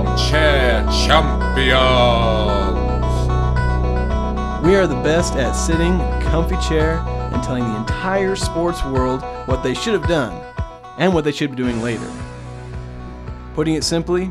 Armchair Champions. We are the best at sitting in a comfy chair and telling the entire sports world what they should have done and what they should be doing later. Putting it simply,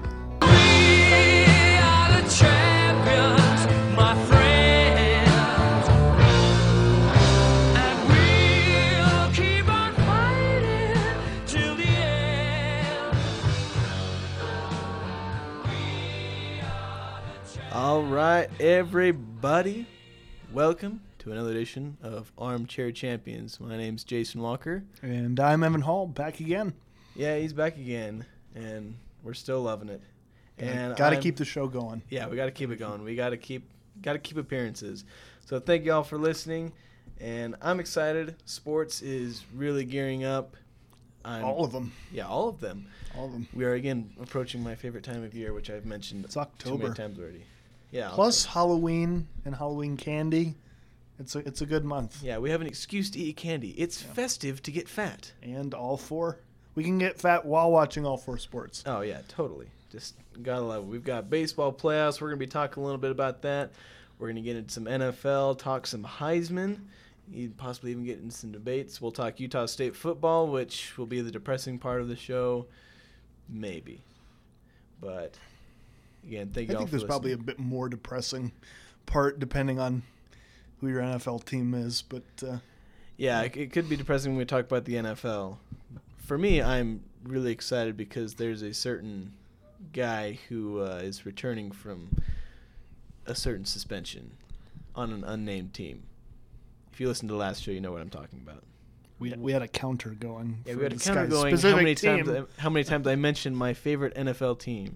all right, everybody, welcome to another edition of Armchair Champions. My name's Jason Walker. And I'm Evan Hall, back again. Yeah, he's back again, and we're still loving it. And got to keep the show going. Yeah, we got to keep it going. We got to keep appearances. So thank you all for listening, and I'm excited. Sports is really gearing up. All of them. Yeah, all of them. All of them. We are again approaching my favorite time of year, which I've mentioned It's October. too many times already. Yeah. Plus Halloween and Halloween candy. It's a good month. Yeah, we have an excuse to eat candy. It's festive to get fat. And all four. We can get fat while watching all four sports. Oh, yeah, totally. Just gotta love it. We've got baseball playoffs. We're going to be talking a little bit about that. We're going to get into some NFL, talk some Heisman, possibly even get into some debates. We'll talk Utah State football, which will be the depressing part of the show. Maybe. But, again, thank you I all think for there's listening. probably a bit more depressing part depending on who your NFL team is. But Yeah, it could be depressing when we talk about the NFL. For me, I'm really excited because there's a certain guy who is returning from a certain suspension on an unnamed team. If you listen to the last show, you know what I'm talking about. we had a counter going. Yeah, for we had a this counter guy's going. specific How many times I mentioned my favorite NFL team?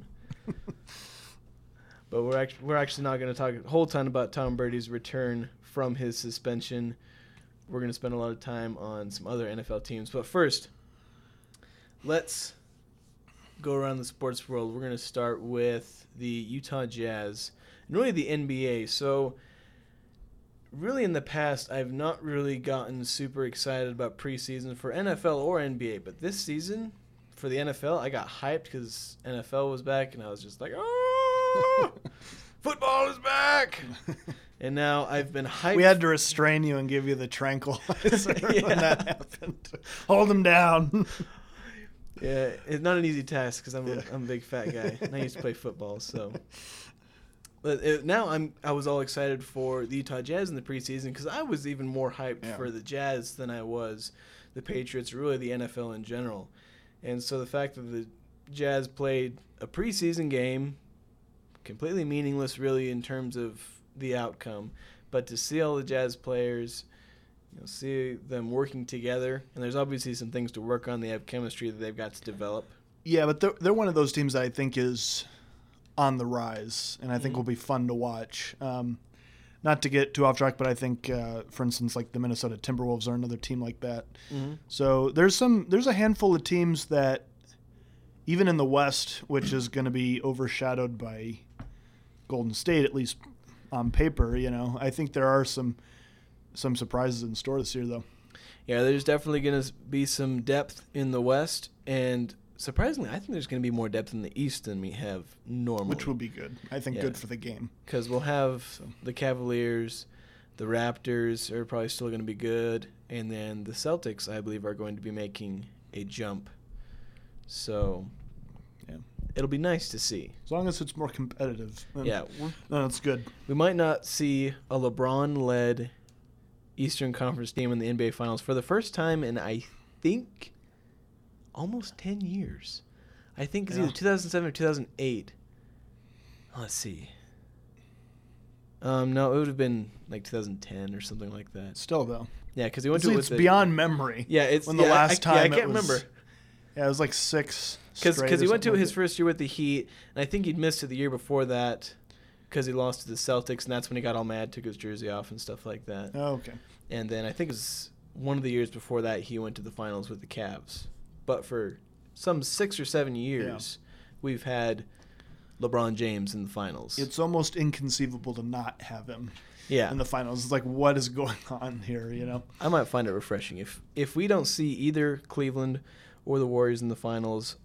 But we're actually not going to talk a whole ton about Tom Brady's return from his suspension. We're going to spend a lot of time on some other NFL teams. But first, let's go around the sports world. We're going to start with the Utah Jazz and really the NBA. So really in the past, I've not really gotten super excited about preseason for NFL or NBA. But this season, for the NFL, I got hyped because NFL was back, and I was just like, oh, football is back. And now I've been hyped. We had to restrain you and give you the tranquilizer Yeah. when that happened. Hold him down. Yeah, it's not an easy task because I'm a big fat guy, and I used to play football. So, but now I was all excited for the Utah Jazz in the preseason because I was even more hyped for the Jazz than I was the Patriots, or really the NFL in general. And so the fact that the Jazz played a preseason game, completely meaningless really in terms of the outcome, but to see all the Jazz players, see them working together, and there's obviously some things to work on. They have chemistry that they've got to develop. Yeah, but they're one of those teams that I think is on the rise, and I think will be fun to watch. Not to get too off track, but I think, for instance, like the Minnesota Timberwolves are another team like that. Mm-hmm. So there's a handful of teams that, even in the West, which is going to be overshadowed by Golden State, at least on paper, I think there are some surprises in store this year, though. Yeah, there's definitely going to be some depth in the West, and surprisingly, I think there's going to be more depth in the East than we have normally. Which will be good. I think good for the game. Because we'll have the Cavaliers, the Raptors are probably still going to be good, and then the Celtics, I believe, are going to be making a jump. So, yeah, it'll be nice to see. As long as it's more competitive. Yeah. No, it's good. We might not see a LeBron-led Eastern Conference team in the NBA Finals for the first time in, I think, almost 10 years. I think it's either 2007 or 2008. Let's see. No, it would have been like 2010 or something like that. Still, though. Yeah, because he went to it It's with beyond memory. Yeah, it's when the last time I can't remember. Yeah, it was like 6. Because he went to his first year with the Heat, and I think he'd missed it the year before that because he lost to the Celtics, and that's when he got all mad, took his jersey off and stuff like that. Oh, okay. And then I think it was one of the years before that he went to the finals with the Cavs. But for some 6 or 7 years, we've had LeBron James in the finals. It's almost inconceivable to not have him Yeah. in the finals. It's like, what is going on here, you know? I might find it refreshing. If we don't see either Cleveland or the Warriors in the finals,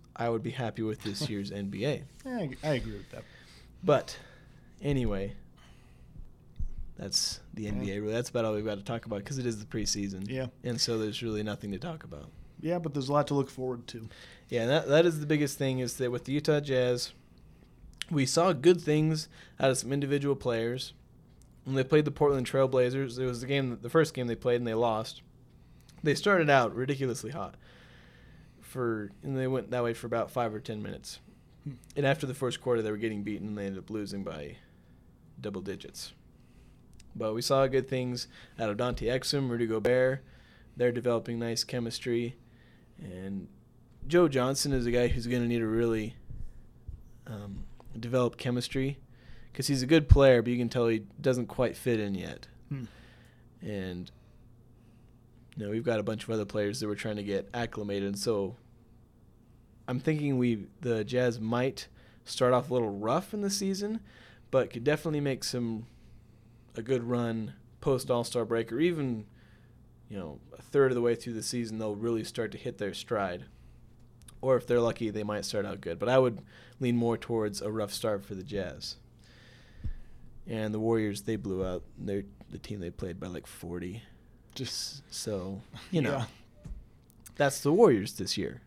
I would be happy with this year's NBA. I agree with that. But anyway, that's the NBA. Really, that's about all we've got to talk about because it is the preseason. Yeah. And so there's really nothing to talk about. Yeah, but there's a lot to look forward to. Yeah, and that is the biggest thing is that with the Utah Jazz, we saw good things out of some individual players. When they played the Portland Trail Blazers, it was the first game they played, and they lost. They started out ridiculously hot, and they went that way for about 5 or 10 minutes. And after the first quarter, they were getting beaten, and they ended up losing by double digits. But we saw good things out of Dante Exum, Rudy Gobert. They're developing nice chemistry. And Joe Johnson is a guy who's going to need to really develop chemistry because he's a good player, but you can tell he doesn't quite fit in yet. And we've got a bunch of other players that we're trying to get acclimated. And so I'm thinking the Jazz might start off a little rough in the season, but could definitely make a good run post All-Star break, or even a third of the way through the season, they'll really start to hit their stride. Or if they're lucky, they might start out good. But I would lean more towards a rough start for the Jazz. And the Warriors, they blew out the team they played by like 40. So, Yeah. That's the Warriors this year,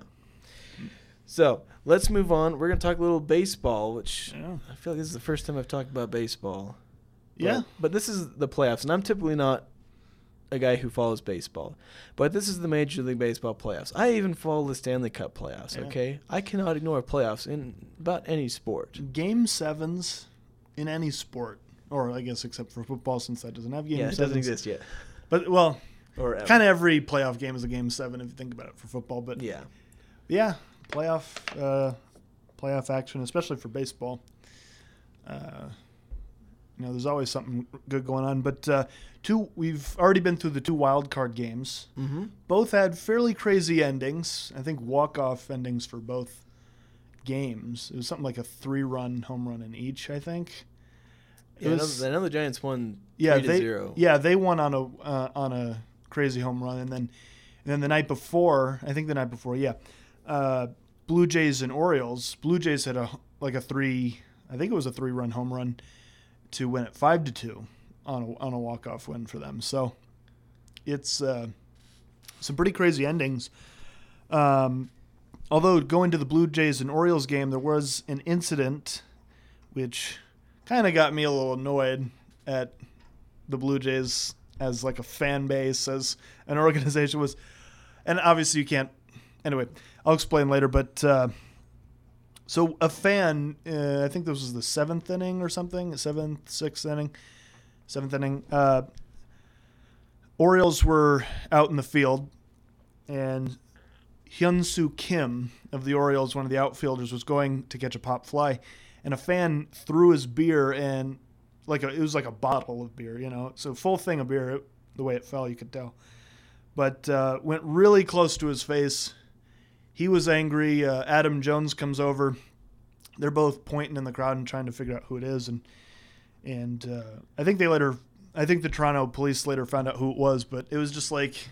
So let's move on. We're going to talk a little baseball, which I feel like this is the first time I've talked about baseball. Yeah. But this is the playoffs, and I'm typically not a guy who follows baseball. But this is the Major League Baseball playoffs. I even follow the Stanley Cup playoffs, okay? I cannot ignore playoffs in about any sport. Game 7s in any sport, or I guess except for football since that doesn't have Game 7s. Yeah, it doesn't exist yet. But, well, Kind of every playoff game is a Game 7 if you think about it for football. But yeah, playoff action, especially for baseball. There's always something good going on. But we've already been through the 2 wild card games. Mm-hmm. Both had fairly crazy endings. I think walk-off endings for both games. It was something like a 3-run home run in each, I think. I know the Giants won 3-0. Yeah, they won on a crazy home run, and then the night before, Blue Jays and Orioles. Blue Jays had a 3-run home run to win it 5-2 on a walk-off win for them. So it's some pretty crazy endings. Although going to the Blue Jays and Orioles game, there was an incident which kind of got me a little annoyed at the Blue Jays as like a fan base, as an organization was. And obviously you can't. Anyway, I'll explain later. But so a fan, I think this was the 7th inning or something, 7th inning. Orioles were out in the field, and Hyun-Soo Kim of the Orioles, one of the outfielders, was going to catch a pop fly, and a fan threw his beer, and it was like a bottle of beer, so full thing of beer. The way it fell, you could tell, but went really close to his face. He was angry. Adam Jones comes over. They're both pointing in the crowd and trying to figure out who it is, and I think the Toronto police later found out who it was, but it was just like,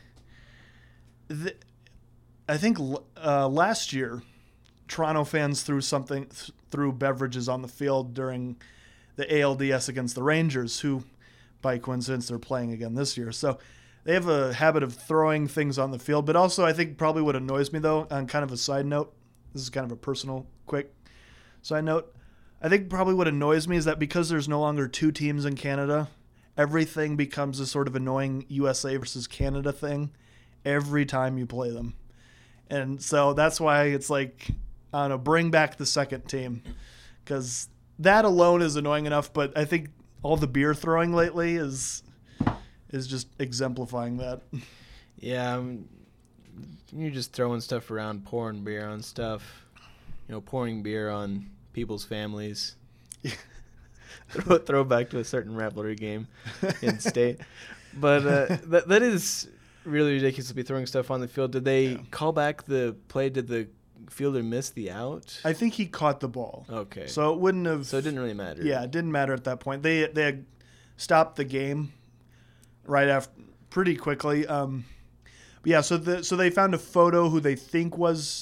I think last year, Toronto fans threw beverages on the field during the ALDS against the Rangers, who, by coincidence, they're playing again this year. So they have a habit of throwing things on the field. But also, I think probably what annoys me, though, on kind of a side note, this is kind of a personal, quick side note, I think probably what annoys me is that because there's no longer 2 teams in Canada, everything becomes a sort of annoying USA versus Canada thing every time you play them. And so that's why it's like, I don't know, bring back the second team, because that alone is annoying enough. But I think all the beer throwing lately is just exemplifying that. Yeah, you're just throwing stuff around, pouring beer on stuff, pouring beer on people's families. Throw back to a certain rivalry game in state. But that is really ridiculous to be throwing stuff on the field. Did they call back the play? Did the fielder miss the out? I think he caught the ball. Okay. So it wouldn't have. So it didn't really matter. Yeah, it didn't matter at that point. They had stopped the game right after pretty quickly. But yeah, so they found a photo who they think was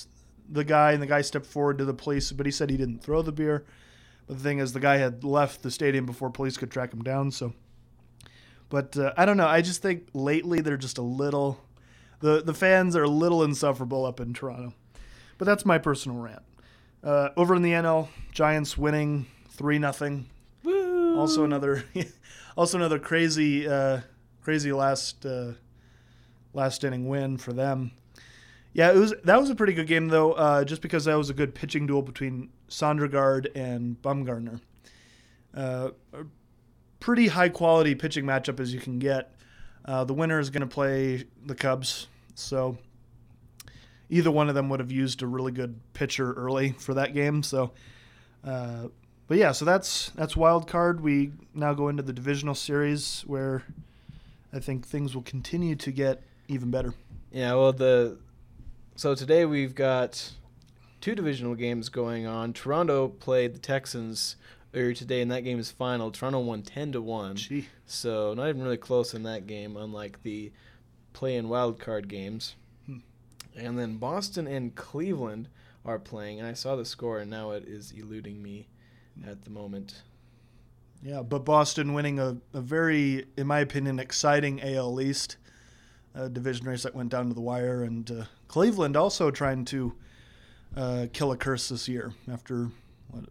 the guy, and the guy stepped forward to the police, but he said he didn't throw the beer. But the thing is, the guy had left the stadium before police could track him down. So, but I don't know. I just think lately they're just a little. The fans are a little insufferable up in Toronto. But that's my personal rant. Over in the NL, Giants winning 3-0. Woo! Also another crazy last inning win for them. Yeah, that was a pretty good game though, just because that was a good pitching duel between Sondergaard and Bumgarner. A pretty high quality pitching matchup as you can get. The winner is going to play the Cubs, so either one of them would have used a really good pitcher early for that game. So, but yeah, so that's wild card. We now go into the divisional series where I think things will continue to get even better. Yeah, well, so today we've got 2 divisional games going on. Toronto played the Texans earlier today, and that game is final. Toronto won 10-1. Gee. So not even really close in that game, unlike the play-in wild card games. And then Boston and Cleveland are playing, and I saw the score, and now it is eluding me at the moment. Yeah, but Boston winning a very, in my opinion, exciting AL East division race that went down to the wire, and Cleveland also trying to kill a curse this year after what?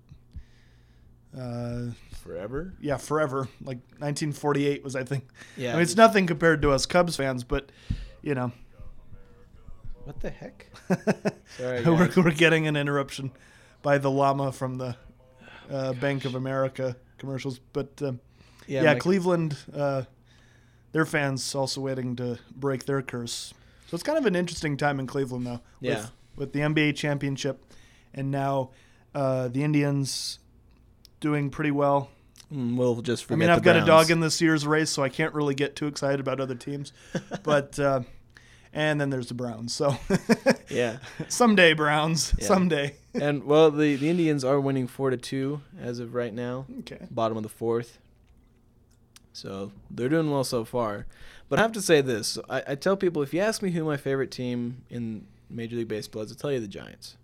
Forever? Yeah, forever. Like 1948 was, I think. Yeah. I mean, it's nothing compared to us Cubs fans, but you know. What the heck? Sorry, guys. We're getting an interruption by the llama from the Bank of America commercials, but yeah, Cleveland. Their fans also waiting to break their curse. So it's kind of an interesting time in Cleveland, though. Yeah. With the NBA championship, and now the Indians doing pretty well. We'll just forget. I mean, I've got a dog in this year's race, so I can't really get too excited about other teams. But and then there's the Browns. So yeah, someday Browns, yeah. Someday. And well, the Indians are winning 4-2 as of right now. Okay. Bottom of the 4th. So they're doing well so far. But I have to say this. I tell people, if you ask me who my favorite team in Major League Baseball is, I'll tell you the Giants.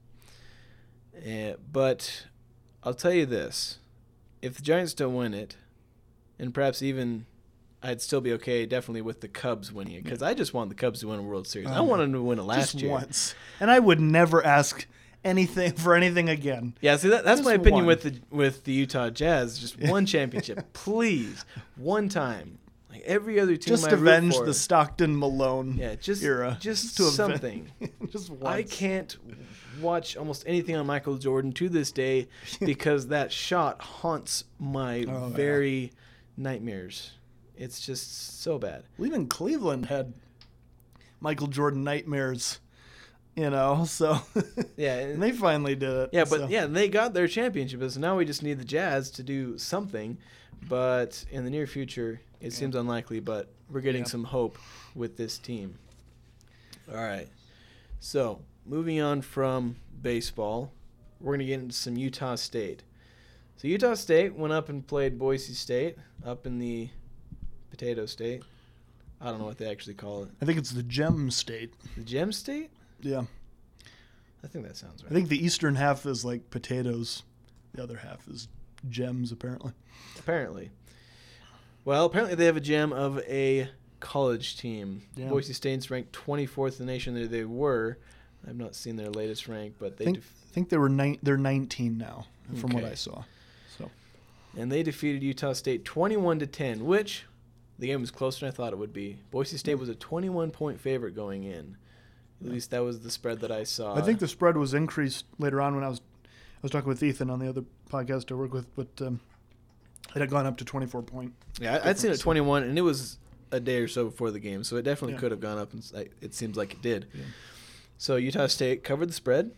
But I'll tell you this. If the Giants don't win it, and perhaps even I'd still be okay definitely with the Cubs winning it, because I just want the Cubs to win a World Series. I want them to win it last year. Once. And I would never ask anything again. Yeah, see, that's Just my opinion one. with the Utah Jazz. Just one championship, please, one time. Like every other team, Just I root avenge for. the Stockton Malone era. Just to something. Just once. I can't watch almost anything on Michael Jordan to this day because that shot haunts my very nightmares. It's just so bad. Well, even Cleveland had Michael Jordan nightmares. So yeah, and they finally did it. Yeah, but they got their championship. So now we just need the Jazz to do something. But in the near future, it seems unlikely. But we're getting some hope with this team. All right. So moving on from baseball, we're going to get into some Utah State. So Utah State went up and played Boise State up in the Potato State. I don't know what they actually call it. I think it's the Gem State. The Gem State? Yeah. I think that sounds right. I think the eastern half is like potatoes. The other half is gems, apparently. Apparently. Well, apparently they have a gem of a college team. Yeah. Boise State's ranked 24th in the nation. They were. I've not seen their latest rank, but they I think they were they're 19 now, from what Okay. I saw. So. And they defeated Utah State 21-10, which the game was closer than I thought it would be. Boise State was a 21-point favorite going in. At least that was the spread that I saw. I think the spread was increased later on when I was talking with Ethan on the other podcast I work with, but it had gone up to 24 point. Yeah, I'd seen it 21, and it was a day or so before the game, so it definitely could have gone up, and it seems like it did. Yeah. So Utah State covered the spread,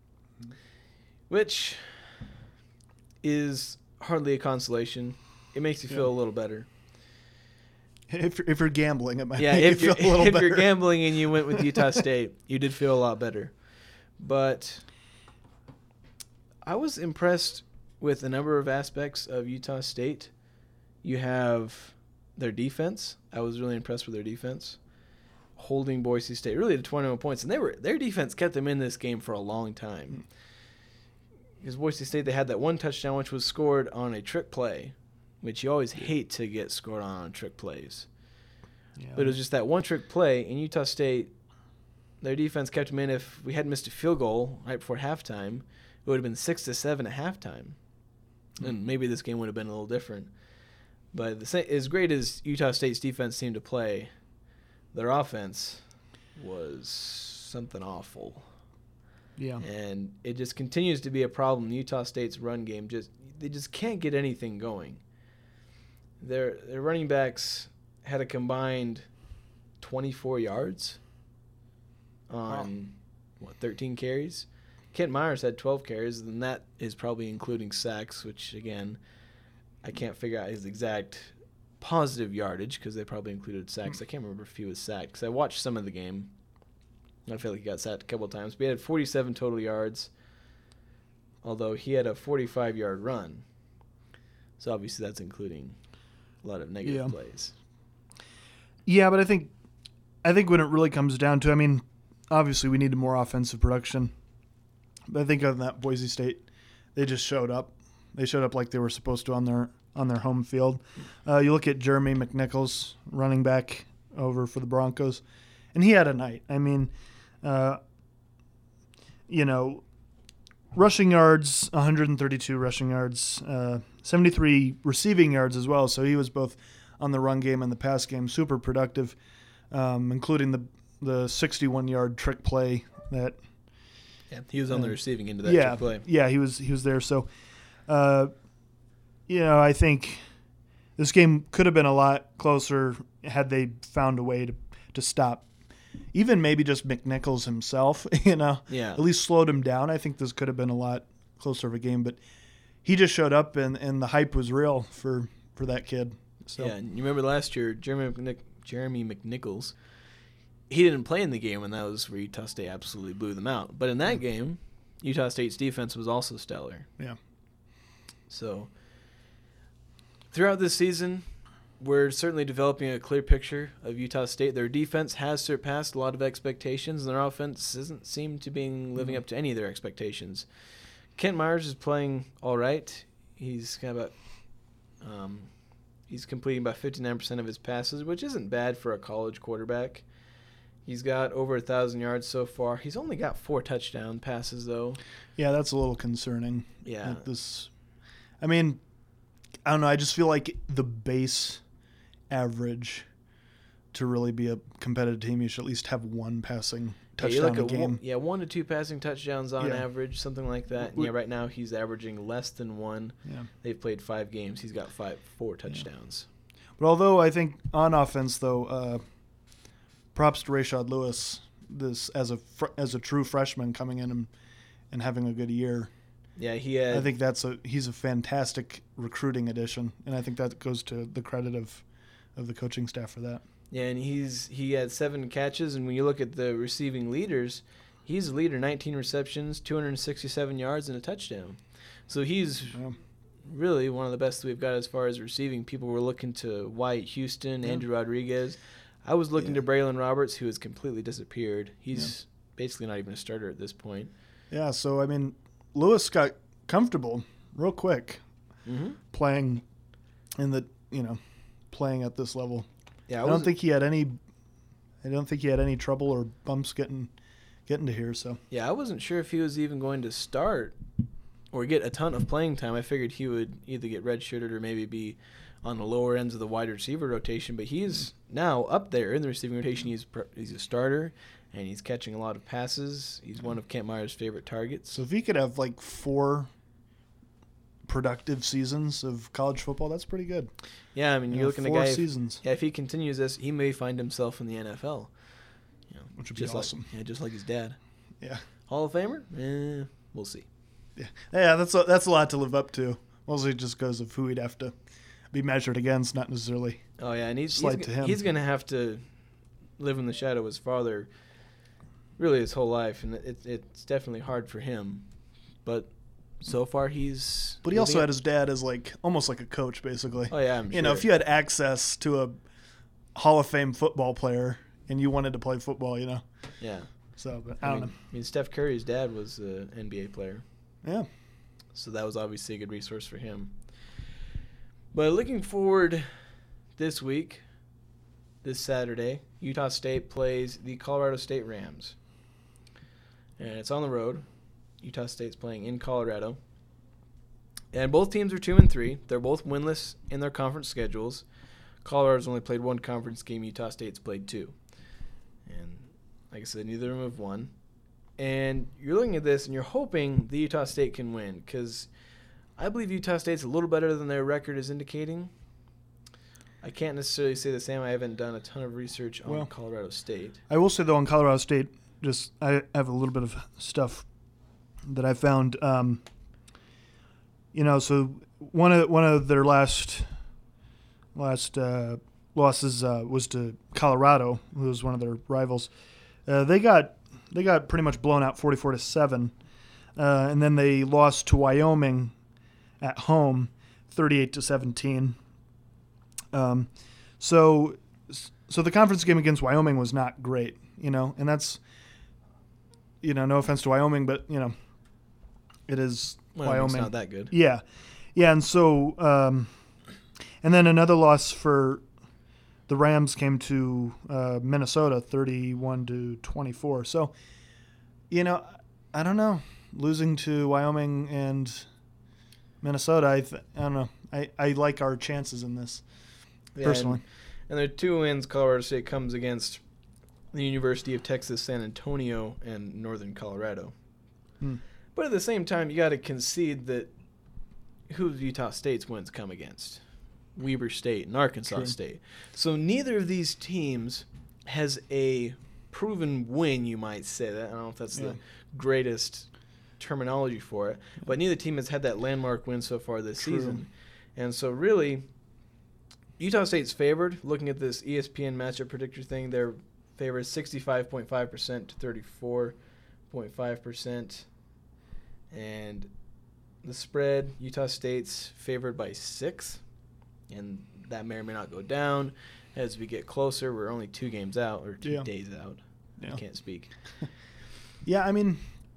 which is hardly a consolation. It makes you feel a little better. If you're gambling, it might Yeah, make if you you're feel a little better. if you're gambling and you went with Utah State, you did feel a lot better. But I was impressed with a number of aspects of Utah State. You have their defense. I was really impressed with their defense. holding Boise State really to 21 points, and their defense kept them in this game for a long time. Because Boise State, they had that one touchdown which was scored on a trick play, which you always hate to get scored on trick plays. Yeah. But it was just that one trick play, and Utah State, their defense kept them in. If we hadn't missed a field goal right before halftime, it would have been 6-7 at halftime. And maybe this game would have been a little different. But as great as Utah State's defense seemed to play, their offense was something awful. Yeah. And it just continues to be a problem. Utah State's run game, they just can't get anything going. Their running backs had a combined 24 yards on, 13 carries? Kent Myers had 12 carries, and that is probably including sacks, which, again, I can't figure out his exact positive yardage because they probably included sacks. I can't remember if he was sacked because I watched some of the game. I feel like he got sacked a couple of times. But he had 47 total yards, although he had a 45-yard run. So obviously that's including a lot of negative plays. Yeah, but I think when it really comes down to, I mean, obviously we needed more offensive production. But I think on that Boise State, they just showed up. They showed up like they were supposed to on their home field. You look at Jeremy McNichols, running back over for the Broncos, and he had a night. I mean, rushing yards, 132 rushing yards, 73 receiving yards as well. So he was both on the run game and the pass game, super productive, including the 61-yard trick play that. Yeah, he was on the receiving end of that trick play. Yeah, he was there. So, I think this game could have been a lot closer had they found a way to stop. Even maybe just McNichols himself, at least slowed him down. I think this could have been a lot closer of a game, but he just showed up and the hype was real for that kid. So. Yeah, and you remember last year, Jeremy McNichols, he didn't play in the game, and that was where Utah State absolutely blew them out. But in that game, Utah State's defense was also stellar. Yeah. So throughout this season, we're certainly developing a clear picture of Utah State. Their defense has surpassed a lot of expectations, and their offense doesn't seem to be living up to any of their expectations. Kent Myers is playing all right. He's he's completing about 59% of his passes, which isn't bad for a college quarterback. He's got over 1,000 yards so far. He's only got 4 touchdown passes, though. Yeah, that's a little concerning. Yeah. I mean, I don't know. I just feel like the base average to really be a competitive team, you should at least have one passing touchdown a game. 1 to 2 passing touchdowns on average, something like that. And right now he's averaging less than 1. Yeah. They've played 5 games. He's got 4 touchdowns. Yeah. But although I think on offense, though, props to Rashad Lewis, this as a true freshman coming in and having a good year. Yeah, I think he's a fantastic recruiting addition, and I think that goes to the credit of the coaching staff for that. Yeah, and he had 7 catches, and when you look at the receiving leaders, he's the leader, 19 receptions, 267 yards, and a touchdown. So he's really one of the best that we've got as far as receiving. People were looking to Wyatt Houston, Andrew Rodriguez. I was looking to Braylon Roberts, who has completely disappeared. He's basically not even a starter at this point. Yeah, so, I mean, Lewis got comfortable real quick playing playing at this level. Yeah, I don't think he had any trouble or bumps getting to here. So yeah, I wasn't sure if he was even going to start or get a ton of playing time. I figured he would either get redshirted or maybe be on the lower ends of the wide receiver rotation. But he's now up there in the receiving rotation. He's a starter, and he's catching a lot of passes. He's one of Kent Myers' favorite targets. So if he could have like 4 productive seasons of college football, that's pretty good. Yeah, I mean, you're looking at 4 seasons. If he continues this, he may find himself in the NFL. Which would be awesome. Just like his dad. Yeah. Hall of Famer? We'll see. Yeah, that's a lot to live up to. Mostly just because of who he'd have to be measured against, not necessarily. Oh yeah, and he's going to have to live in the shadow of his father really his whole life, and it's definitely hard for him. But so far he's. But he also had his dad as almost like a coach, basically. Oh yeah, I'm sure. If you had access to a Hall of Fame football player, and you wanted to play football, Yeah. So, but I don't know. I mean, Steph Curry's dad was an NBA player. Yeah. So that was obviously a good resource for him. But looking forward this week, this Saturday, Utah State plays the Colorado State Rams. And it's on the road. Utah State's playing in Colorado. And both teams are 2-3. They're both winless in their conference schedules. Colorado's only played one conference game. Utah State's played two. And like I said, neither of them have won. And you're looking at this and you're hoping the Utah State can win because I believe Utah State's a little better than their record is indicating. I can't necessarily say the same. I haven't done a ton of research on Colorado State. I will say, though, on Colorado State, I have a little bit of stuff that I found. So one of their last losses was to Colorado, who was one of their rivals. They got pretty much blown out 44-7, and then they lost to Wyoming at home 38-17. So the conference game against Wyoming was not great, and that's, no offense to Wyoming, but it is Wyoming. It's not that good. Yeah, and so and then another loss for the Rams came to Minnesota 31-24. So, I don't know, losing to Wyoming and Minnesota, I don't know. I like our chances in this. Yeah, personally. And their two wins, Colorado State comes against the University of Texas San Antonio and Northern Colorado. But at the same time, you got to concede that who Utah State's wins come against? Weber State and Arkansas State. So neither of these teams has a proven win, you might say. That I don't know if that's the greatest terminology for it, but neither team has had that landmark win so far this season. And so really, Utah State's favored. Looking at this ESPN matchup predictor thing, they're favored 65.5% to 34.5%. And the spread, Utah State's favored by 6. And that may or may not go down as we get closer. We're only 2 games out, or 2 days out. I can't speak. Yeah, I mean,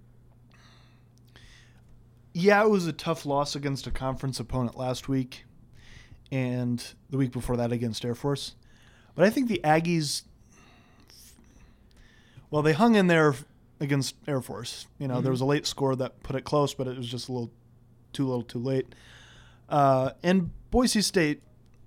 it was a tough loss against a conference opponent last week and the week before that against Air Force. But I think the Aggies, they hung in there against Air Force. There was a late score that put it close, but it was just a little too late. And Boise State,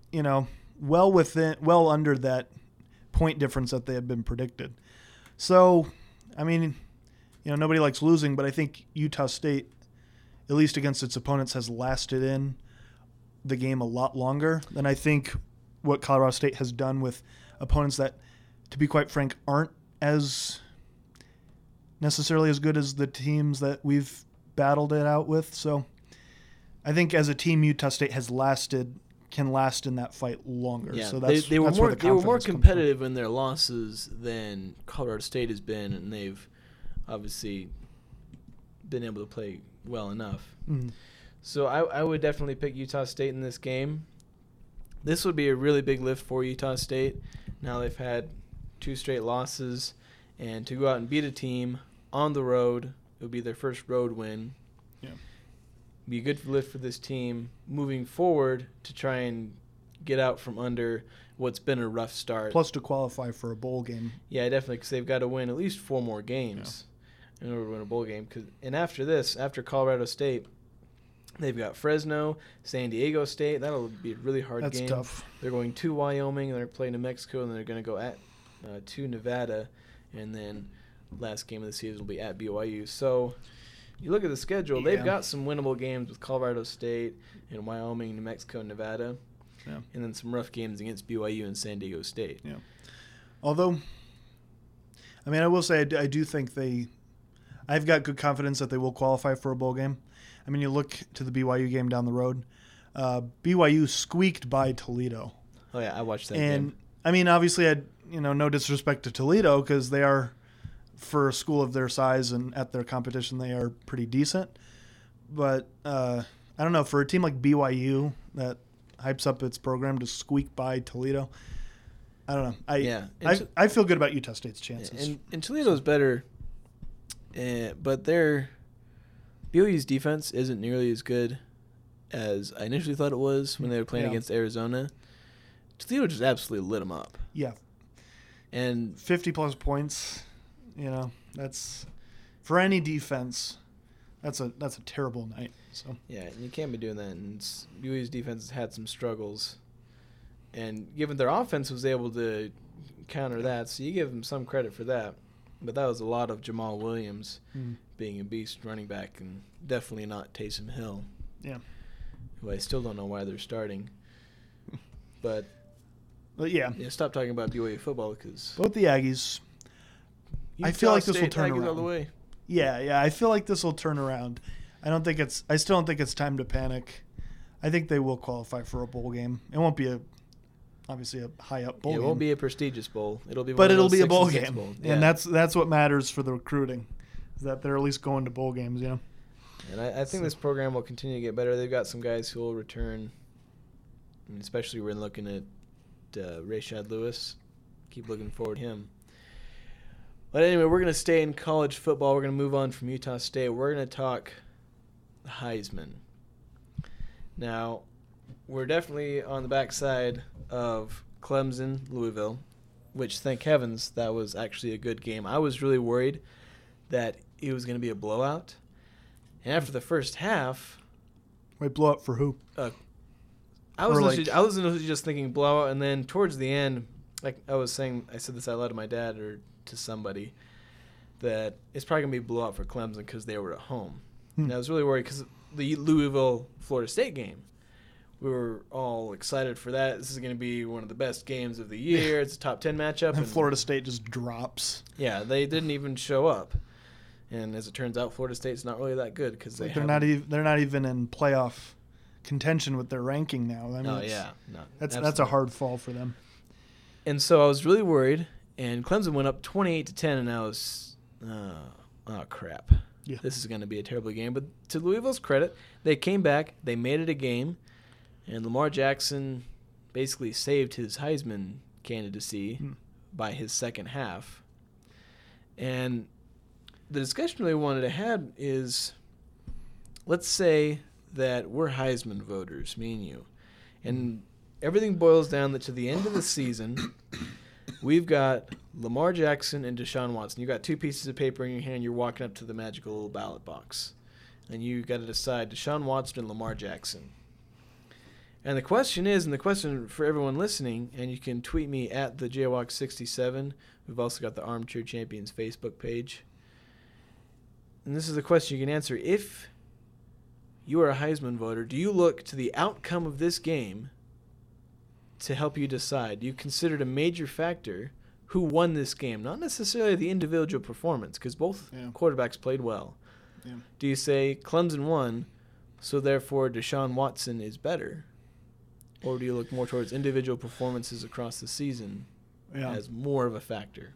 well under that point difference that they had been predicted. So, I mean, nobody likes losing, but I think Utah State, at least against its opponents, has lasted in the game a lot longer than I think what Colorado State has done with opponents that, to be quite frank, aren't as necessarily as good as the teams that we've battled it out with. So I think as a team, Utah State can last in that fight longer. Yeah, so they were more competitive in their losses than Colorado State has been, and they've obviously been able to play well enough. Mm-hmm. So I would definitely pick Utah State in this game. This would be a really big lift for Utah State. Now they've had 2 straight losses, and to go out and beat a team on the road, it would be their first road win. Yeah. Be a good lift for this team moving forward to try and get out from under what's been a rough start. Plus to qualify for a bowl game. Yeah, definitely, because they've got to win at least 4 more games in order to win a bowl game. And after this, after Colorado State, they've got Fresno, San Diego State. That'll be a really hard game. That's tough. They're going to Wyoming, and they're playing New Mexico, and then they're going to go to Nevada, and then last game of the season will be at BYU. So you look at the schedule, they've got some winnable games with Colorado State and Wyoming, New Mexico, and Nevada, and then some rough games against BYU and San Diego State. Yeah. Although, I mean, I will say I do think I've got good confidence that they will qualify for a bowl game. I mean, you look to the BYU game down the road. BYU squeaked by Toledo. Oh, yeah, I watched that game. And, I mean, obviously, no disrespect to Toledo because they are, for a school of their size and at their competition, they are pretty decent. But, I don't know, for a team like BYU that hypes up its program to squeak by Toledo, I don't know. Yeah. I feel good about Utah State's chances. And Toledo's better, but BYU's defense isn't nearly as good as I initially thought it was when they were playing against Arizona. Toledo just absolutely lit them up. Yeah. And 50-plus points, that's for any defense, that's a terrible night. So yeah, and you can't be doing that. And BYU's defense has had some struggles. And given their offense was able to counter that, so you give them some credit for that. But that was a lot of Jamal Williams being a beast running back, and definitely not Taysom Hill. Yeah. Who I still don't know why they're starting. But yeah. Stop talking about BYU football because both the Aggies. I feel like this will turn around. All the way. Yeah. I feel like this will turn around. I still don't think it's time to panic. I think they will qualify for a bowl game. It won't be obviously a high up bowl game. It won't be a prestigious bowl. It'll be a bowl game. Yeah. And that's what matters for the recruiting, is that they're at least going to bowl games, And I think this program will continue to get better. They've got some guys who will return, and especially we're looking at Rashad Lewis. Keep looking forward to him. But anyway, we're going to stay in college football. We're going to move on from Utah State. We're going to talk the Heisman. Now, we're definitely on the backside of Clemson, Louisville, which, thank heavens, that was actually a good game. I was really worried that it was going to be a blowout. And after the first half... Wait, blowout for who? I was initially just thinking blowout, and then towards the end, like I said this out loud to my dad or to somebody, that it's probably going to be blowout for Clemson because they were at home. And I was really worried because the Louisville-Florida State game, we were all excited for that. This is going to be one of the best games of the year. It's a top 10 matchup. And Florida State just drops. Yeah, they didn't even show up. And as it turns out, Florida State's not really that good because they're not even in playoff contention with their ranking now. I mean, that's a hard fall for them. And so I was really worried, and Clemson went up 28-10, and I was, oh crap, this is going to be a terrible game. But to Louisville's credit, they came back, they made it a game, and Lamar Jackson basically saved his Heisman candidacy by his second half. And the discussion we wanted to have is, let's say that we're Heisman voters, me and you, and everything boils down to the end of the season, we've got Lamar Jackson and Deshaun Watson. You've got two pieces of paper in your hand, you're walking up to the magical little ballot box, and you got to decide Deshaun Watson and Lamar Jackson. And the question is, and the question for everyone listening, and you can tweet me at the JWalk67. We've also got the Armchair Champions Facebook page. And this is the question you can answer. If you are a Heisman voter, do you look to the outcome of this game to help you decide? Do you consider it a major factor who won this game? Not necessarily the individual performance, because both quarterbacks played well. Yeah. Do you say Clemson won, so therefore Deshaun Watson is better? Or do you look more towards individual performances across the season as more of a factor?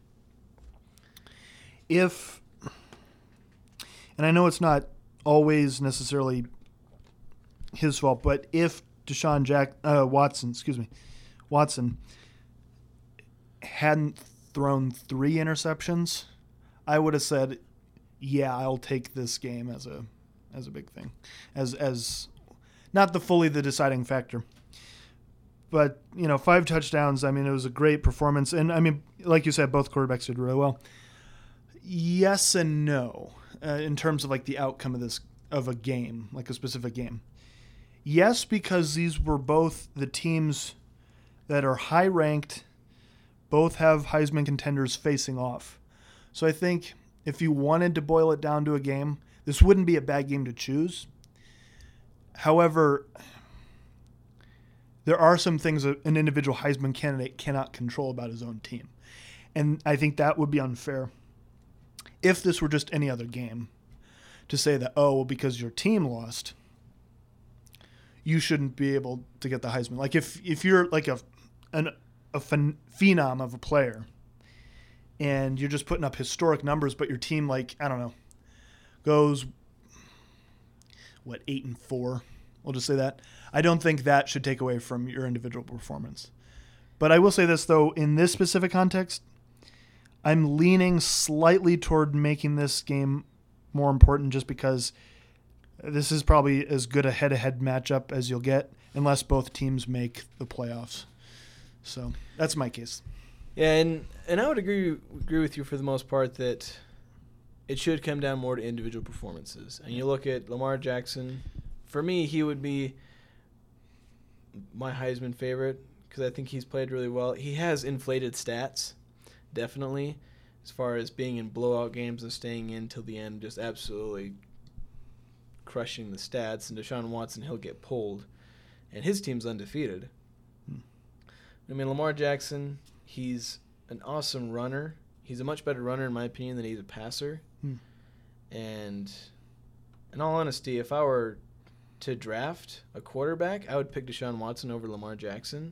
And I know it's not always necessarily his fault, but if Watson hadn't thrown 3 interceptions, I would have said, I'll take this game as a big thing, as not the deciding factor. But 5 touchdowns. I mean, it was a great performance, and I mean, like you said, both quarterbacks did really well. Yes and no, in terms of like the outcome of a game, like a specific game. Yes, because these were both the teams that are high ranked, both have Heisman contenders facing off. So I think if you wanted to boil it down to a game, this wouldn't be a bad game to choose. However, there are some things that an individual Heisman candidate cannot control about his own team. And I think that would be unfair if this were just any other game to say that, because your team lost, you shouldn't be able to get the Heisman. Like if you're like a phenom of a player and you're just putting up historic numbers, but your team, goes 8-4. We'll just say that. I don't think that should take away from your individual performance. But I will say this, though, in this specific context, I'm leaning slightly toward making this game more important just because this is probably as good a head-to-head matchup as you'll get unless both teams make the playoffs. So that's my case. Yeah, and I would agree with you for the most part that it should come down more to individual performances. And you look at Lamar Jackson, for me, he would be my Heisman favorite because I think he's played really well. He has inflated stats, definitely, as far as being in blowout games and staying in till the end, just absolutely crushing the stats. And Deshaun Watson, he'll get pulled, and his team's undefeated. I mean, Lamar Jackson, he's an awesome runner. He's a much better runner, in my opinion, than he's a passer. And in all honesty, if I were to draft a quarterback, I would pick Deshaun Watson over Lamar Jackson.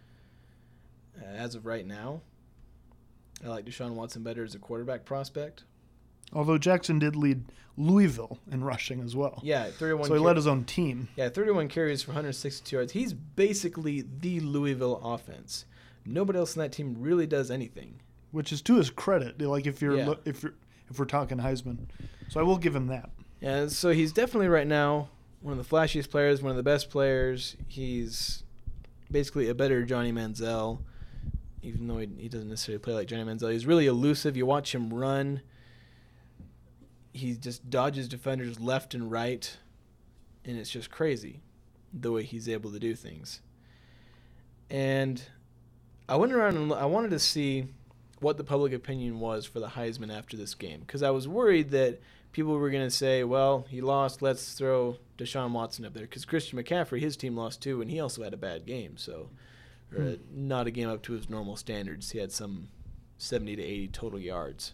As of right now, I like Deshaun Watson better as a quarterback prospect. Although Jackson did lead Louisville in rushing as well. Yeah, 31. So he led his own team. Yeah, 31 carries for 162 yards. He's basically the Louisville offense. Nobody else on that team really does anything. Which is to his credit. Like if we're talking Heisman, so I will give him that. Yeah, so he's definitely right now one of the flashiest players, one of the best players. He's basically a better Johnny Manziel, even though he doesn't necessarily play like Johnny Manziel. He's really elusive. You watch him run. He just dodges defenders left and right, and it's just crazy the way he's able to do things. And I went around and I wanted to see what the public opinion was for the Heisman after this game, because I was worried that people were going to say, well, he lost, let's throw Deshaun Watson up there, because Christian McCaffrey, his team lost too, and he also had a bad game, not a game up to his normal standards. He had some 70 to 80 total yards.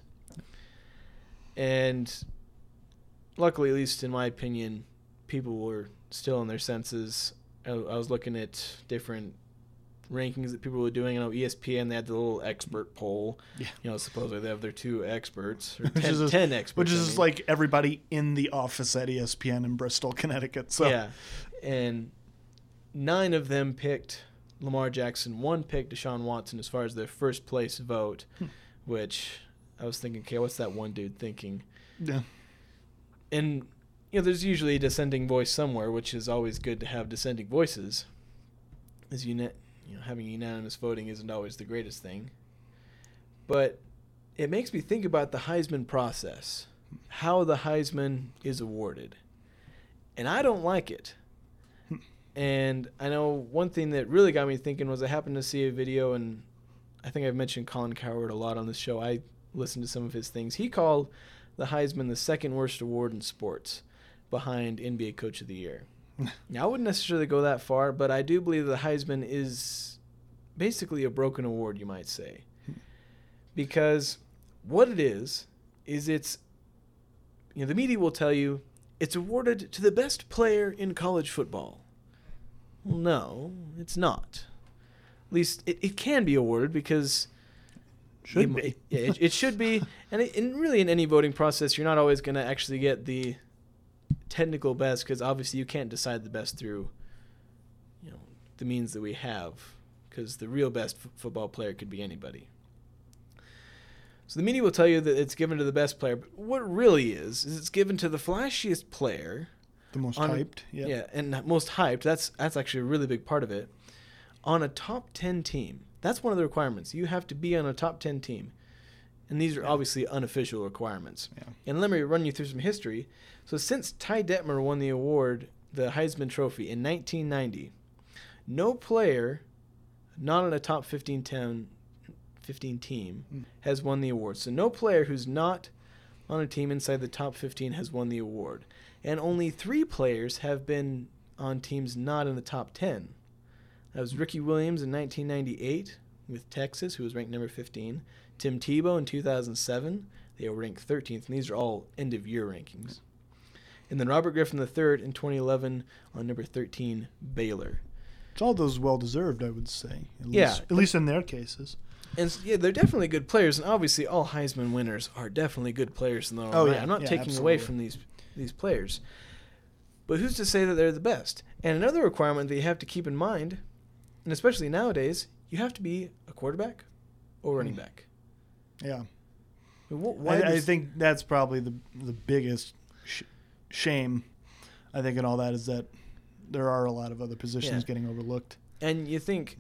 And luckily, at least in my opinion, people were still in their senses. I was looking at different rankings that people were doing. I know ESPN, they had the little expert poll. Yeah. Supposedly they have their 2 experts, or 10 experts. Which is like everybody in the office at ESPN in Bristol, Connecticut. So. Yeah, and 9 of them picked Lamar Jackson. 1 picked Deshaun Watson as far as their first place vote, which I was thinking, okay, what's that one dude thinking? Yeah. And, there's usually a dissenting voice somewhere, which is always good to have dissenting voices. As having unanimous voting isn't always the greatest thing. But it makes me think about the Heisman process, how the Heisman is awarded. And I don't like it. And I know one thing that really got me thinking was I happened to see a video, and I think I've mentioned Colin Cowherd a lot on this show. I listened to some of his things. He called the Heisman the second worst award in sports, behind NBA Coach of the Year. Now, I wouldn't necessarily go that far, but I do believe the Heisman is basically a broken award, you might say. Because what it is it's, the media will tell you it's awarded to the best player in college football. Well, no, it's not. At least it can be awarded because it should be. And really in any voting process, you're not always going to actually get the technical best, because obviously you can't decide the best through the means that we have, because the real best football player could be anybody. So the media will tell you that it's given to the best player, but what it really is it's given to the flashiest player, the most hyped, and most hyped. That's actually a really big part of it. On a top 10 team, that's one of the requirements. You have to be on a top 10 team, and these are obviously unofficial requirements. Yeah. And let me run you through some history. So since Ty Detmer won the award, the Heisman Trophy, in 1990, no player not on a top 15 team has won the award. So no player who's not on a team inside the top 15 has won the award. And only 3 players have been on teams not in the top 10. That was Ricky Williams in 1998 with Texas, who was ranked number 15. Tim Tebow in 2007. They were ranked 13th, and these are all end-of-year rankings. And then Robert Griffin III in 2011 on number 13, Baylor. It's all those well-deserved, I would say. At least in their cases. And they're definitely good players, and obviously all Heisman winners are definitely good players in their own right. I'm not taking away from these players. But who's to say that they're the best? And another requirement that you have to keep in mind, and especially nowadays, you have to be a quarterback or running back. Yeah. Why I think that's probably the biggest shame, I think, in all that is that there are a lot of other positions getting overlooked. And you think,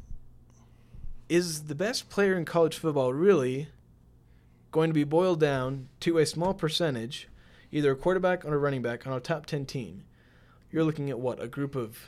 is the best player in college football really going to be boiled down to a small percentage, either a quarterback or a running back on a top 10 team? You're looking at what, a group of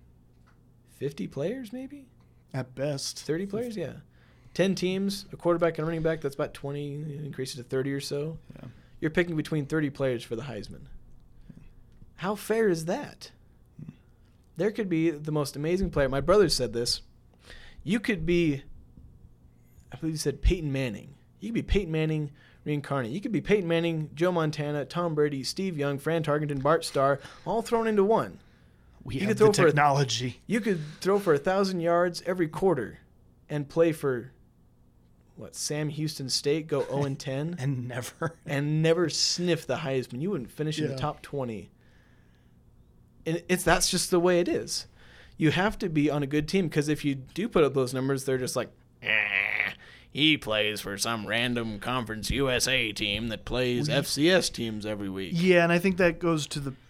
50 players maybe? At best. 30 players, yeah. 10 teams, a quarterback and a running back, that's about 20, increase it to 30 or so. Yeah. You're picking between 30 players for the Heisman. How fair is that? There could be the most amazing player. My brother said this. You could be, I believe he said Peyton Manning. You could be Peyton Manning reincarnate. You could be Peyton Manning, Joe Montana, Tom Brady, Steve Young, Fran Tarkenton, Bart Starr, all thrown into one. We have the technology. You could throw for 1,000 yards every quarter and play for, Sam Houston State, go 0-10. and never sniff the Heisman. You wouldn't finish in the top 20. And that's just the way it is. You have to be on a good team, because if you do put up those numbers, they're just like, he plays for some random Conference USA team that plays FCS teams every week. Yeah, and I think that goes to the...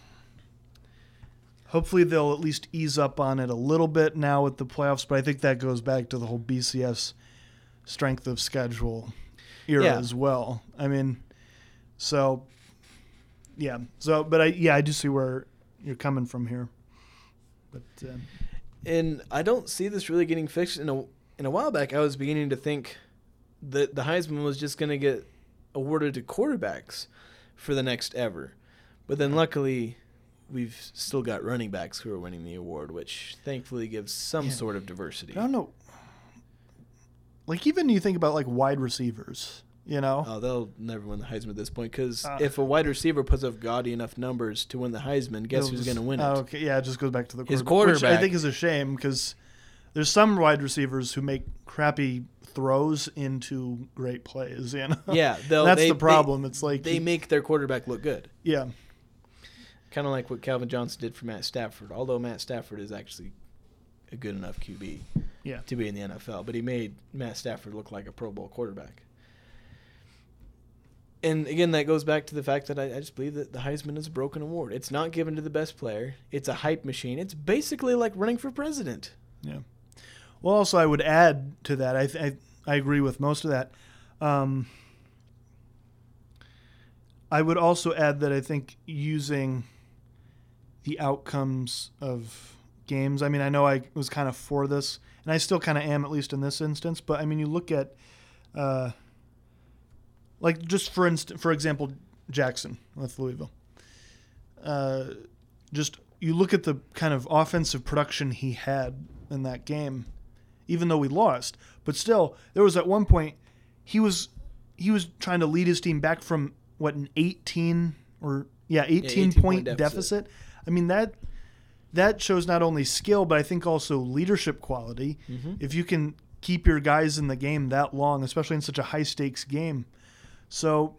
Hopefully they'll at least ease up on it a little bit now with the playoffs, but I think that goes back to the whole BCS strength of schedule era as well. I mean, so, yeah. But I do see where you're coming from here. But and I don't see this really getting fixed. In a while back, I was beginning to think that the Heisman was just going to get awarded to quarterbacks for the next ever. But then luckily, we've still got running backs who are winning the award, which thankfully gives some sort of diversity. I don't know. Like, even you think about, like, wide receivers, you know? Oh, they'll never win the Heisman at this point, because if a wide receiver puts up gaudy enough numbers to win the Heisman, guess who's going to win it? Okay, yeah, it just goes back to the quarterback. His quarterback. Which I think is a shame, because there's some wide receivers who make crappy throws into great plays, you know? Yeah. That's the problem. It's like... They make their quarterback look good. Yeah. Kind of like what Calvin Johnson did for Matt Stafford, although Matt Stafford is actually a good enough QB to be in the NFL. But he made Matt Stafford look like a Pro Bowl quarterback. And again, that goes back to the fact that I just believe that the Heisman is a broken award. It's not given to the best player. It's a hype machine. It's basically like running for president. Yeah. Well, also, I would add to that, I agree with most of that. I would also add that I think using the outcomes of games, I mean, I know I was kind of for this, and I still kind of am, at least in this instance, but I mean, you look at, like, just for example, Jackson with Louisville. Just, you look at the kind of offensive production he had in that game, even though we lost, but still, there was at one point, he was trying to lead his team back from, an 18 point deficit. I mean, that shows not only skill, but I think also leadership quality. Mm-hmm. If you can keep your guys in the game that long, especially in such a high-stakes game. So,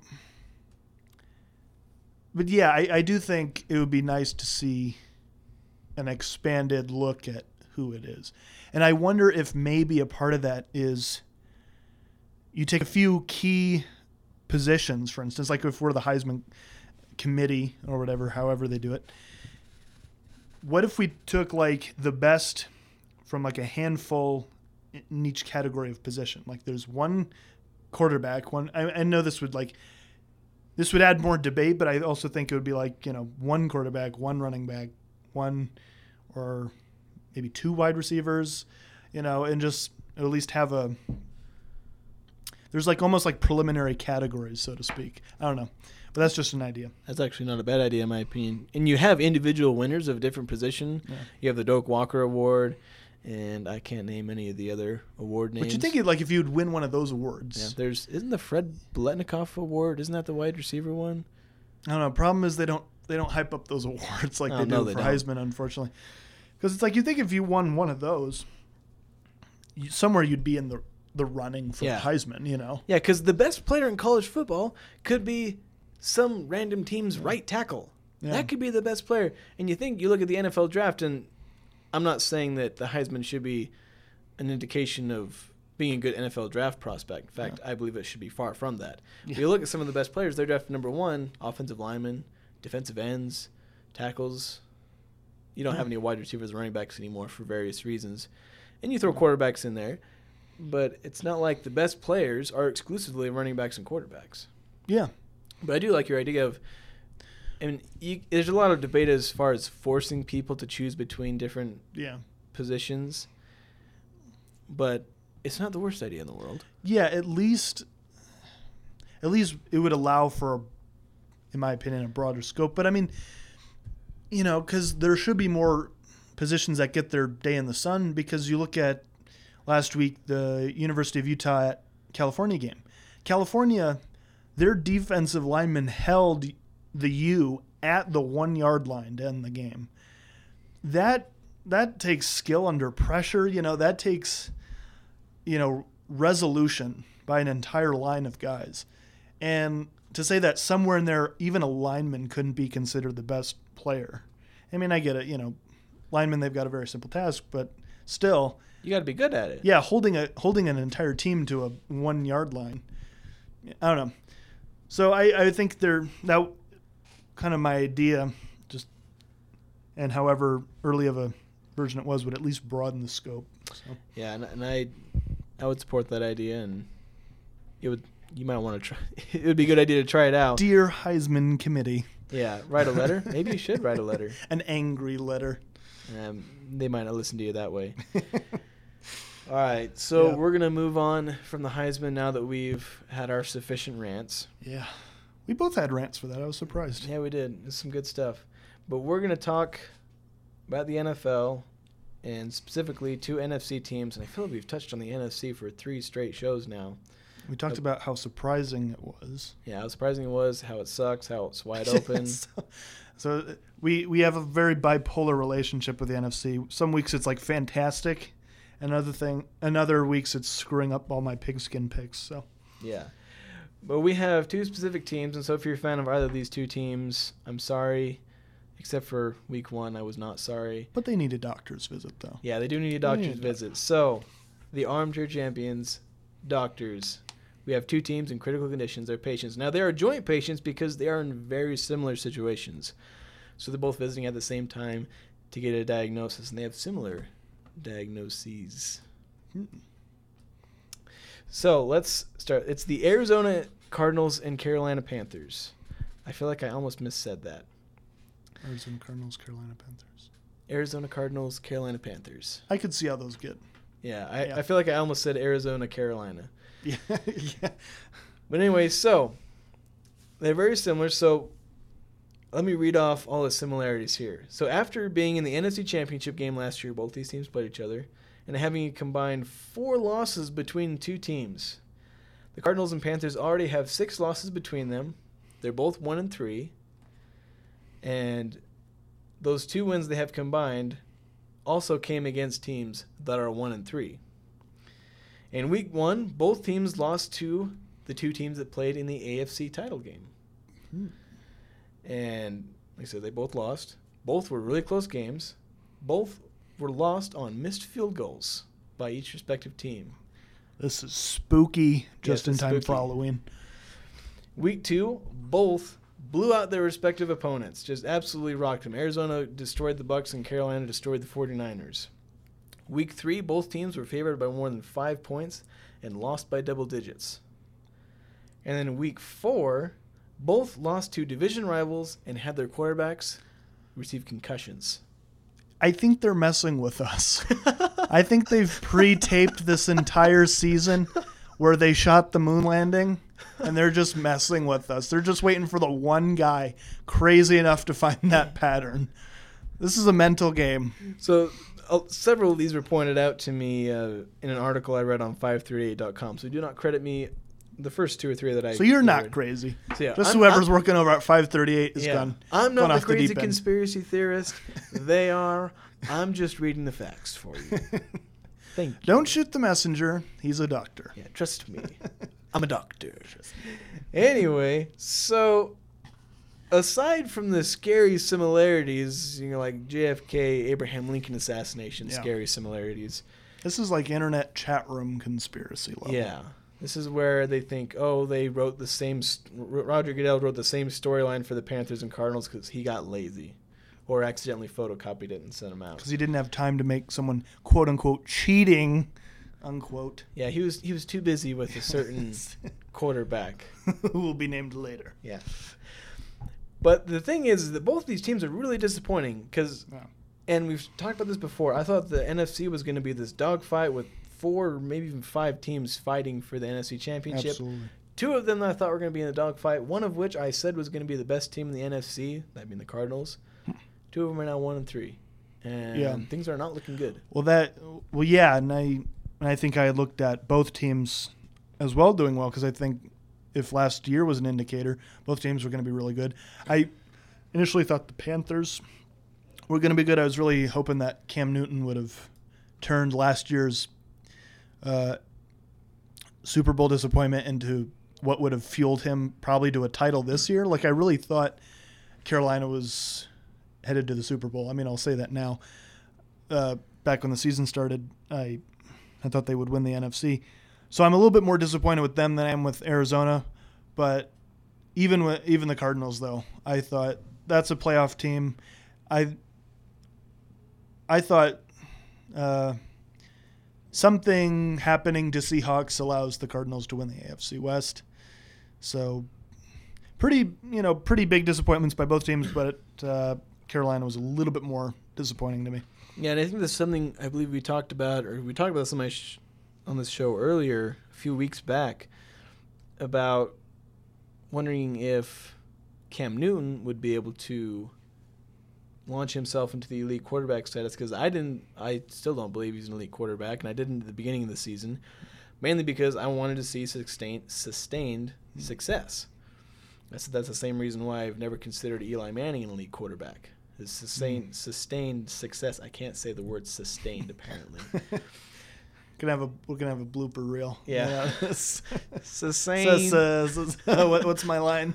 but yeah, I do think it would be nice to see an expanded look at who it is. And I wonder if maybe a part of that is you take a few key positions, for instance, like if we're the Heisman committee or whatever, however they do it. What if we took like the best from like a handful in each category of position? Like there's one quarterback, I know this would add more debate, but I also think it would be like, one quarterback, one running back, one or maybe two wide receivers, and just at least have there's like almost like preliminary categories, so to speak. I don't know. But that's just an idea. That's actually not a bad idea, in my opinion. And you have individual winners of different position. Yeah. You have the Doak Walker Award, and I can't name any of the other award names. But you think like if you'd win one of those awards. Yeah, isn't the Fred Biletnikoff Award, isn't that the wide receiver one? I don't know. Problem is they don't hype up those awards like they do for Heisman, unfortunately. Because it's like you think if you won one of those, somewhere you'd be in the running for the Heisman, Yeah, because the best player in college football could be some random team's right tackle. Yeah. That could be the best player. And you look at the NFL draft, and I'm not saying that the Heisman should be an indication of being a good NFL draft prospect. In fact, I believe it should be far from that. If you look at some of the best players, they're drafted number 1, offensive linemen, defensive ends, tackles. You don't have any wide receivers, running backs anymore for various reasons. And you throw quarterbacks in there. But it's not like the best players are exclusively running backs and quarterbacks. Yeah. But I do like your idea of, there's a lot of debate as far as forcing people to choose between different positions. But it's not the worst idea in the world. Yeah, at least it would allow for, in my opinion, a broader scope. But I mean, because there should be more positions that get their day in the sun, because you look at last week, the University of Utah at California game. California, their defensive linemen held the U at the 1-yard line to end the game. That takes skill under pressure. That takes, resolution by an entire line of guys. And to say that somewhere in there, even a lineman couldn't be considered the best player. I mean, I get it. Linemen, they've got a very simple task, but still, you got to be good at it. Yeah, holding an entire team to a 1-yard line. I don't know. So I think that kind of my idea, and however early of a version it was, would at least broaden the scope. So. Yeah, and I would support that idea, and you might want to try. It would be a good idea to try it out. Dear Heisman Committee. Yeah, write a letter. Maybe you should write a letter. An angry letter. They might not listen to you that way. All right, so we're going to move on from the Heisman now that we've had our sufficient rants. Yeah. We both had rants for that. I was surprised. Yeah, we did. It's some good stuff. But we're going to talk about the NFL and specifically 2 NFC teams. And I feel like we've touched on the NFC for 3 straight shows now. We talked about how surprising it was. Yeah, how surprising it was, how it sucks, how it's wide open. So we have a very bipolar relationship with the NFC. Some weeks it's like fantastic. Another weeks it's screwing up all my pigskin picks. So yeah, but we have 2 specific teams, and so if you're a fan of either of these 2 teams, I'm sorry. Except for week 1, I was not sorry. But they need a doctor's visit, though. Yeah, they do need a doctor's visit. So the armchair champions, doctors. We have 2 teams in critical conditions. They're patients. Now they are joint patients because they are in very similar situations. So they're both visiting at the same time to get a diagnosis, and they have similar diagnoses. So let's start. It's the Arizona Cardinals and Carolina Panthers. I feel like I almost missaid that. Arizona Cardinals, Carolina Panthers. Arizona Cardinals, Carolina Panthers. I could see how those get. Yeah, I feel like I almost said Arizona, Carolina. Yeah. But anyway, so they're very similar. So let me read off all the similarities here. So after being in the NFC Championship game last year, both these teams played each other, and having a combined 4 losses between the 2 teams. The Cardinals and Panthers already have 6 losses between them. They're both 1-3. And those 2 wins they have combined also came against teams that are 1-3. In week 1, both teams lost to the 2 teams that played in the AFC title game. And like I said, they both lost. Both were really close games. Both were lost on missed field goals by each respective team. This is spooky, just in time spooky. for Halloween. Week 2, both blew out their respective opponents. Just absolutely rocked them. Arizona destroyed the Bucs and Carolina destroyed the 49ers. Week 3, both teams were favored by more than 5 points and lost by double digits. And then week 4, both lost to division rivals and had their quarterbacks receive concussions. I think they're messing with us. I think they've pre-taped this entire season where they shot the moon landing, and they're just messing with us. They're just waiting for the one guy crazy enough to find that pattern. This is a mental game. So several of these were pointed out to me in an article I read on 538.com. So do not credit me the first 2 or 3 that I So you're not read. crazy. So yeah, just whoever's working over at 538 is gone. I'm not gone the crazy deep end. conspiracy theorist. They are. I'm just reading the facts for you. Thank you. Don't shoot the messenger. He's a doctor. Yeah, trust me. I'm a doctor. Anyway, so aside from the scary similarities, like JFK, Abraham Lincoln assassination, scary similarities. This is like internet chat room conspiracy level. Yeah. This is where they think, they wrote the same. Roger Goodell wrote the same storyline for the Panthers and Cardinals because he got lazy, or accidentally photocopied it and sent them out. Because he didn't have time to make someone quote unquote cheating, unquote. Yeah, he was too busy with a certain quarterback who will be named later. Yeah. But the thing is that both these teams are really disappointing because, and we've talked about this before. I thought the NFC was going to be this dogfight with 4, maybe even 5 teams fighting for the NFC Championship. Absolutely. 2 of them I thought were going to be in the dogfight. One of which I said was going to be the best team in the NFC. That being the Cardinals. 2 of them are now 1-3, and things are not looking good. And I think I looked at both teams as well doing well because I think if last year was an indicator, both teams were going to be really good. I initially thought the Panthers were going to be good. I was really hoping that Cam Newton would have turned last year's Super Bowl disappointment into what would have fueled him probably to a title this year. Like I really thought Carolina was headed to the Super Bowl. I mean, I'll say that now. Back when the season started, I thought they would win the NFC. So I'm a little bit more disappointed with them than I am with Arizona. But even the Cardinals, though, I thought that's a playoff team. I thought something happening to Seahawks allows the Cardinals to win the AFC West. So pretty big disappointments by both teams, but Carolina was a little bit more disappointing to me. Yeah, and I think that's something I believe we talked about this on this show earlier, a few weeks back, about wondering if Cam Newton would be able to launch himself into the elite quarterback status, because I still don't believe he's an elite quarterback, and I didn't at the beginning of the season, mainly because I wanted to see sustained success. That's the same reason why I've never considered Eli Manning an elite quarterback. His sustained success. I can't say the word sustained, apparently. We're gonna have a blooper reel. Yeah. Sustained. What's my line?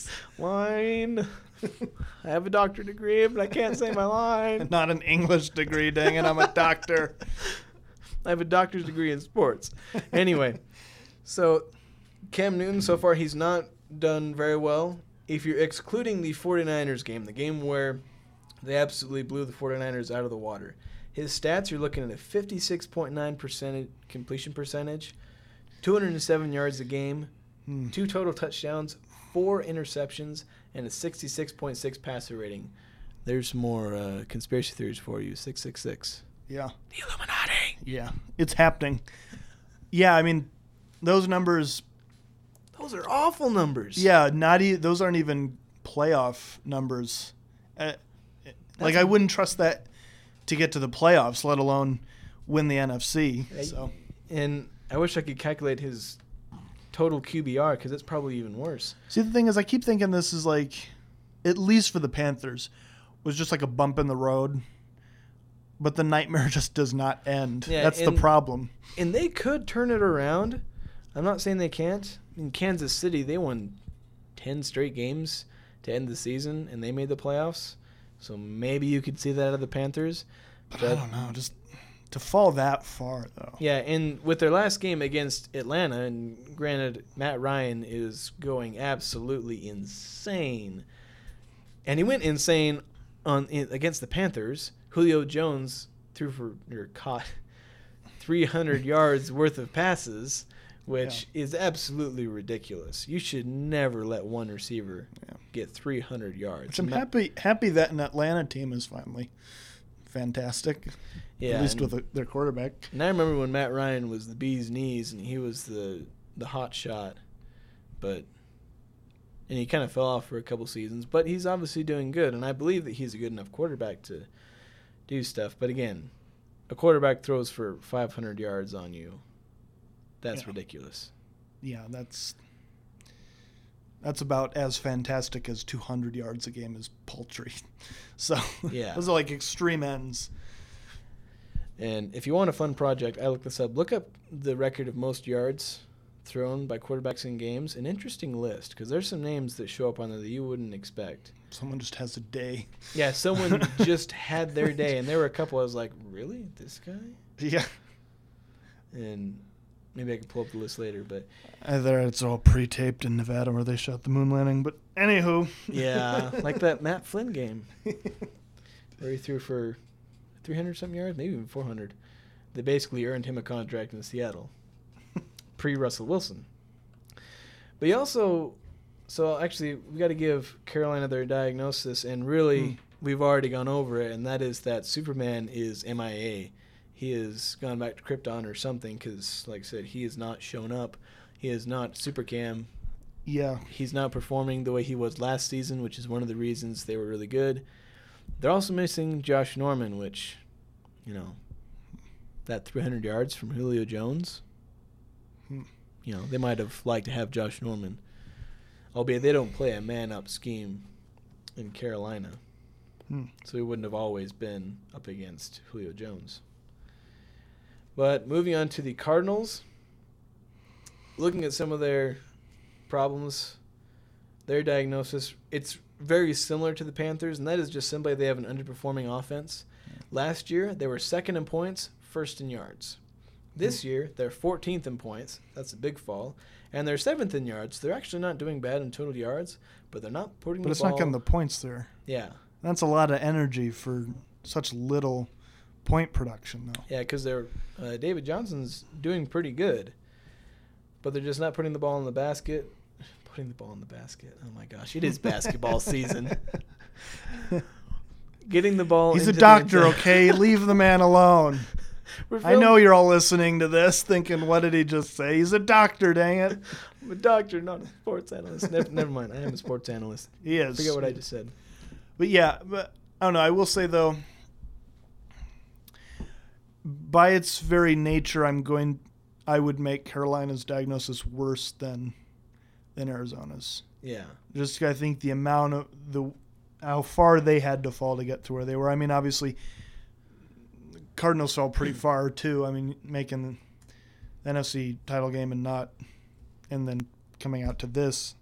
Line. I have a doctorate degree, but I can't say my line. Not an English degree, dang it, I'm a doctor. I have a doctor's degree in sports. Anyway, so Cam Newton, so far, he's not done very well. If you're excluding the 49ers game, the game where they absolutely blew the 49ers out of the water, his stats, you're looking at a 56.9% completion percentage, 207 yards a game, 2 total touchdowns, 4 interceptions, and a 66.6 passer rating. There's more conspiracy theories for you. 666. Yeah. The Illuminati. Yeah. It's happening. Yeah, I mean, those numbers. Those are awful numbers. Yeah, those aren't even playoff numbers. I wouldn't trust that to get to the playoffs, let alone win the NFC. So. And I wish I could calculate his total QBR, because it's probably even worse. See, the thing is, I keep thinking this is like, at least for the Panthers, was just like a bump in the road. But the nightmare just does not end. Yeah, that's the problem. And they could turn it around. I'm not saying they can't. In Kansas City, they won 10 straight games to end the season, and they made the playoffs. So maybe you could see that out of the Panthers. But I don't know. Just to fall that far, though. Yeah, and with their last game against Atlanta, and granted, Matt Ryan is going absolutely insane. And he went insane against the Panthers. Julio Jones caught 300 yards worth of passes, which is absolutely ridiculous. You should never let one receiver get 300 yards. Which I'm happy that an Atlanta team is finally fantastic, at least with their quarterback. And I remember when Matt Ryan was the bee's knees, and he was the hot shot, and he kind of fell off for a couple seasons. But he's obviously doing good, and I believe that he's a good enough quarterback to do stuff. But again, a quarterback throws for 500 yards on you. That's ridiculous. Yeah, that's about as fantastic as 200 yards a game is paltry. So those are like extreme ends. And if you want a fun project, I looked this up. Look up the record of most yards thrown by quarterbacks in games. An interesting list, because there's some names that show up on there that you wouldn't expect. Someone just has a day. Yeah, someone just had their day, and there were a couple I was like, really? This guy? Yeah. And maybe I can pull up the list later, but Either it's all pre-taped in Nevada where they shot the moon landing. But anywho. yeah, like that Matt Flynn game where he threw for 300-something yards, maybe even 400. They basically earned him a contract in Seattle, pre-Russell Wilson. But he also, so actually, we got to give Carolina their diagnosis, and really, we've already gone over it, and that is that Superman is MIA. He has gone back to Krypton or something because, like I said, he has not shown up. He is not Supercam. Yeah. He's not performing the way he was last season, which is one of the reasons they were really good. They're also missing Josh Norman, which, you know, that 300 yards from Julio Jones, you know, they might have liked to have Josh Norman, albeit they don't play a man-up scheme in Carolina, so he wouldn't have always been up against Julio Jones. But moving on to the Cardinals, looking at some of their problems, their diagnosis, it's very similar to the Panthers, and that is just simply they have an underperforming offense. Last year, they were second in points, first in yards. This year, they're 14th in points. That's a big fall. And they're 7th in yards. They're actually not doing bad in total yards, but they're not putting the ball. But it's not getting the points there. Yeah. That's a lot of energy for such little point production, though. Yeah, because they're David Johnson's doing pretty good, but they're just not putting the ball in the basket. Putting the ball in the basket. Oh, my gosh. It is basketball season. Getting the ball He's into a doctor, the okay? Leave the man alone. I know you're all listening to this thinking, what did he just say? He's a doctor, dang it. I'm a doctor, not a sports analyst. Never mind. I am a sports analyst. He is. Forget what I just said. But yeah, I don't know. I will say, though, by its very nature, I would make Carolina's diagnosis worse than Arizona's. Yeah. Just I think the amount of how far they had to fall to get to where they were. I mean, obviously, Cardinals fell pretty far too. I mean, making the NFC title game and then coming out to this.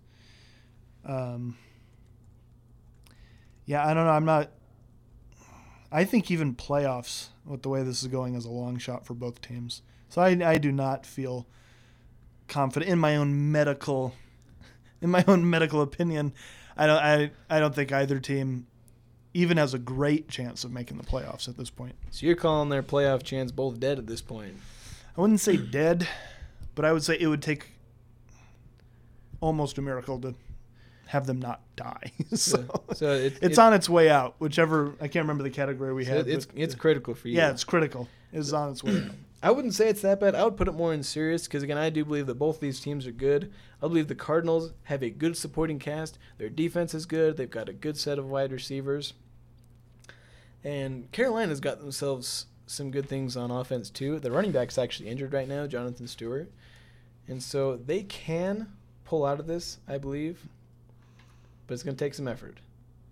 Yeah, I don't know. I think even playoffs with the way this is going is a long shot for both teams. So I do not feel confident in my own medical opinion. I don't think either team even has a great chance of making the playoffs at this point. So you're calling their playoff chance both dead at this point? I wouldn't say dead, but I would say it would take almost a miracle to have them not die. so it's on its way out. Whichever, I can't remember the category we had. It's critical for you. Yeah, it's critical. It's on its way out. I wouldn't say it's that bad. I would put it more in serious because, again, I do believe that both these teams are good. I believe the Cardinals have a good supporting cast. Their defense is good. They've got a good set of wide receivers. And Carolina's got themselves some good things on offense, too. The running back's actually injured right now, Jonathan Stewart. And so they can pull out of this, I believe. But it's going to take some effort.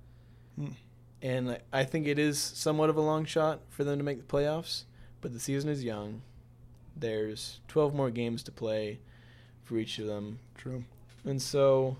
And I think it is somewhat of a long shot for them to make the playoffs. But the season is young. There's 12 more games to play for each of them. True. And so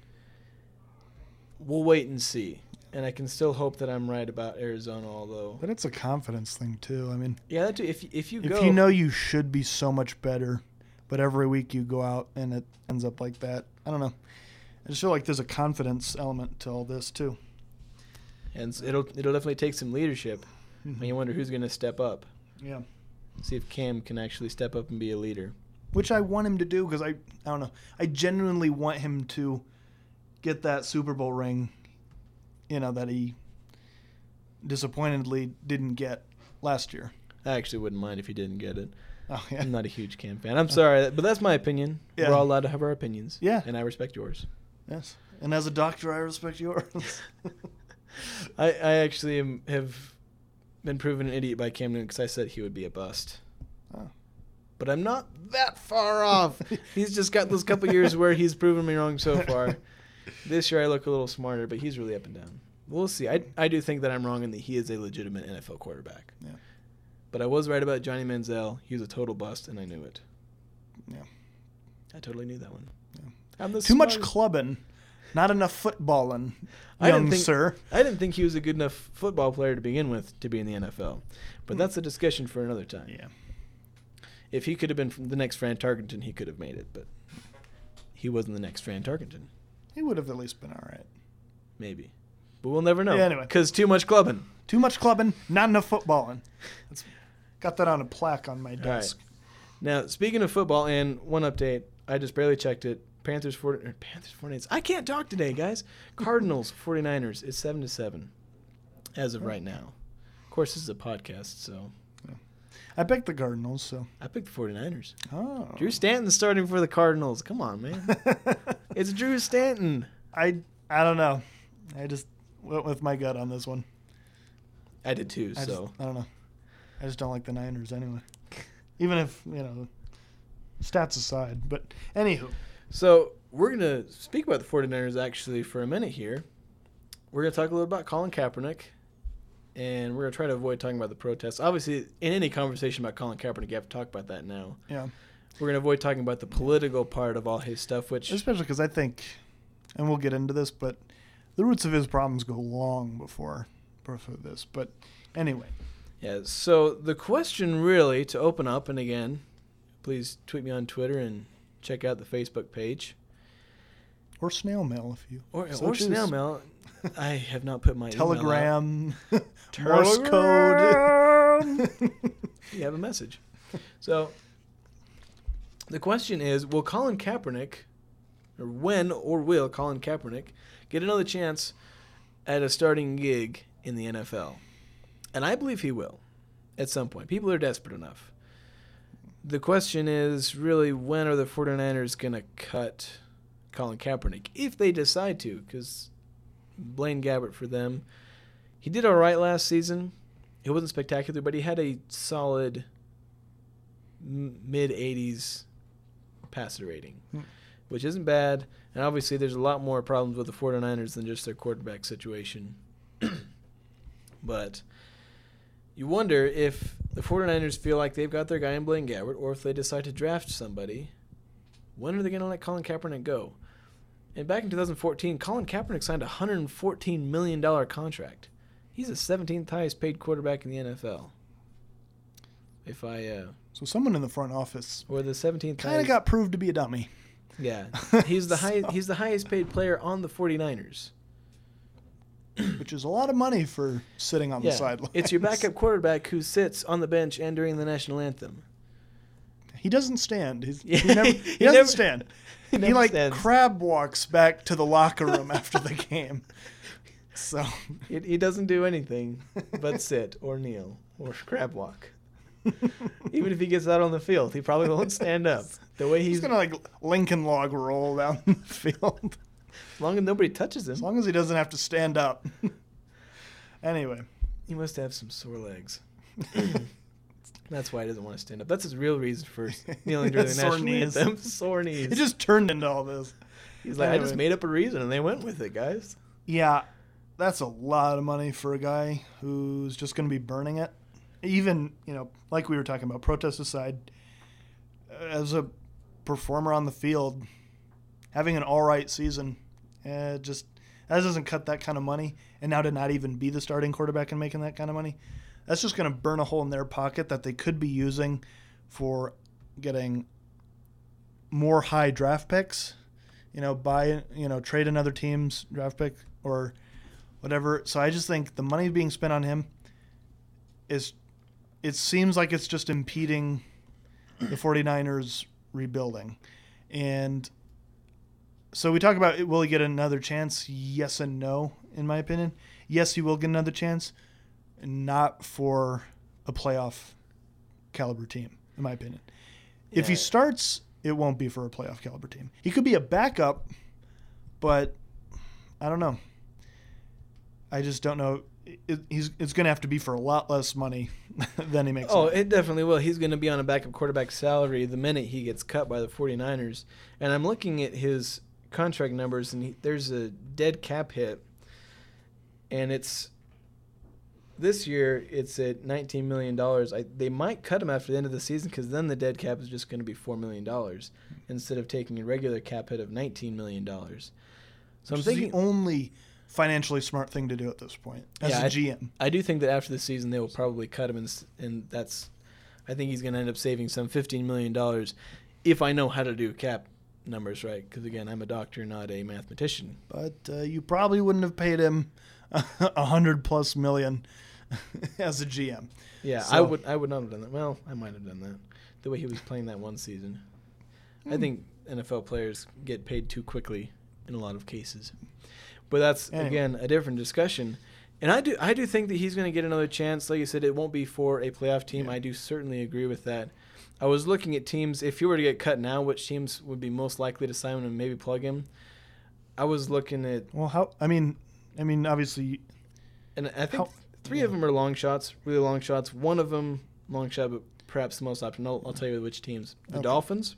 we'll wait and see. And I can still hope that I'm right about Arizona, although. But it's a confidence thing, too. I mean. Yeah, that too. If you go. If you know you should be so much better, but every week you go out and it ends up like that. I don't know. I just feel like there's a confidence element to all this, too. And it'll definitely take some leadership. And you wonder who's going to step up. Yeah. See if Cam can actually step up and be a leader. Which I want him to do because I don't know. I genuinely want him to get that Super Bowl ring, that he disappointedly didn't get last year. I actually wouldn't mind if he didn't get it. Oh, yeah. I'm not a huge Cam fan. I'm sorry, but that's my opinion. Yeah. We're all allowed to have our opinions. Yeah. And I respect yours. Yes. And as a doctor, I respect yours. I actually have been proven an idiot by Cam Newton because I said he would be a bust. Oh. But I'm not that far off. He's just got those couple years where he's proven me wrong so far. This year I look a little smarter, but he's really up and down. We'll see. I do think that I'm wrong and that he is a legitimate NFL quarterback. Yeah. But I was right about Johnny Manziel. He was a total bust, and I knew it. Yeah. I totally knew that one. Yeah. Too much clubbing, not enough footballing, sir. I didn't think he was a good enough football player to begin with to be in the NFL. But that's a discussion for another time. Yeah. If he could have been the next Fran Tarkenton, he could have made it, but he wasn't the next Fran Tarkenton. He would have at least been all right. Maybe. But we'll never know. Yeah, anyway. Because too much clubbing. Too much clubbing, not enough footballing. Got that on a plaque on my desk. Right. Now, speaking of football, and one update, I just barely checked it. Panthers 49ers. I can't talk today, guys. Cardinals 49ers. It's 7-7 as of right now. Of course, this is a podcast, so. I picked the Cardinals, so. I picked the 49ers. Oh. Drew Stanton's starting for the Cardinals. Come on, man. It's Drew Stanton. I don't know. I just went with my gut on this one. I did too, I don't know. I just don't like the Niners anyway. Even if, stats aside. But anywho. So we're going to speak about the 49ers actually for a minute here. We're going to talk a little about Colin Kaepernick. And we're going to try to avoid talking about the protests. Obviously, in any conversation about Colin Kaepernick, you have to talk about that now. Yeah. We're going to avoid talking about the political part of all his stuff, which... Especially because I think, and we'll get into this, but the roots of his problems go long before this. But anyway. Yeah, so the question really to open up, and again, please tweet me on Twitter and check out the Facebook page. Or snail mail if you... Or snail mail. I have not put my Telegram, email out. Morse code. You have a message. So the question is, will Colin Kaepernick, or when or will Colin Kaepernick get another chance at a starting gig in the NFL? And I believe he will at some point. People are desperate enough. The question is really, when are the 49ers going to cut Colin Kaepernick? If they decide to, because Blaine Gabbert for them. He did all right last season. It wasn't spectacular, but he had a solid mid-80s passer rating, which isn't bad. And obviously there's a lot more problems with the 49ers than just their quarterback situation. But you wonder if the 49ers feel like they've got their guy in Blaine Gabbert, or if they decide to draft somebody, when are they going to let Colin Kaepernick go? And back in 2014, Colin Kaepernick signed a $114 million contract. He's the 17th highest paid quarterback in the NFL. So someone in the front office or the 17th kind of got proved to be a dummy. Yeah. He's the He's the highest paid player on the 49ers. Which is a lot of money for sitting on the sidelines. It's your backup quarterback who sits on the bench and during the national anthem. He doesn't stand. He doesn't stand. He stands. Crab walks back to the locker room after the game. So he doesn't do anything but sit or kneel or crab walk. Even if he gets out on the field, he probably won't stand up. The way he's gonna Lincoln log roll down the field. As long as nobody touches him. As long as he doesn't have to stand up. Anyway, he must have some sore legs. That's why he doesn't want to stand up. That's his real reason for kneeling during the national anthem. Sore knees. It just turned into all this. He's like, anyway. I just made up a reason, and they went with it, guys. Yeah, that's a lot of money for a guy who's just going to be burning it. Even, like we were talking about, protests aside, as a performer on the field, having an all right season, that doesn't cut that kind of money. And now to not even be the starting quarterback and making that kind of money, that's just going to burn a hole in their pocket that they could be using for getting more high draft picks, trade another team's draft pick or whatever. So I just think the money being spent on him it seems like it's just impeding the 49ers rebuilding. And so we talk about, will he get another chance? Yes and no, in my opinion. Yes, he will get another chance. Not for a playoff caliber team, in my opinion. Yeah. If he starts, it won't be for a playoff caliber team. He could be a backup, but I don't know. I just don't know. It's going to have to be for a lot less money than he makes. Oh, it definitely will. He's going to be on a backup quarterback salary the minute he gets cut by the 49ers. And I'm looking at his contract numbers, and there's a dead cap hit, and this year it's at $19 million. They might cut him after the end of the season because then the dead cap is just going to be $4 million instead of taking a regular cap hit of $19 million. So I'm thinking the only financially smart thing to do at this point as a GM. I do think that after the season they will probably cut him, and I think he's going to end up saving some $15 million if I know how to do cap numbers right. Because, again, I'm a doctor, not a mathematician. But you probably wouldn't have paid him $100+ million as a GM. Yeah, So- I would not have done that. Well, I might have done that. The way he was playing that one season. I think NFL players get paid too quickly in a lot of cases. But that's, Anyway. again, a different discussion. And I do think that he's going to get another chance. Like you said, it won't be for a playoff team. Yeah. I do certainly agree with that. I was looking at teams. If you were to get cut now, which teams would be most likely to sign him and maybe plug him? I was looking at, Well, how? I mean, obviously, and I think How- three of them are long shots, really long shots. One of them, long shot, but perhaps the most option. I'll tell you which teams. The Okay. Dolphins.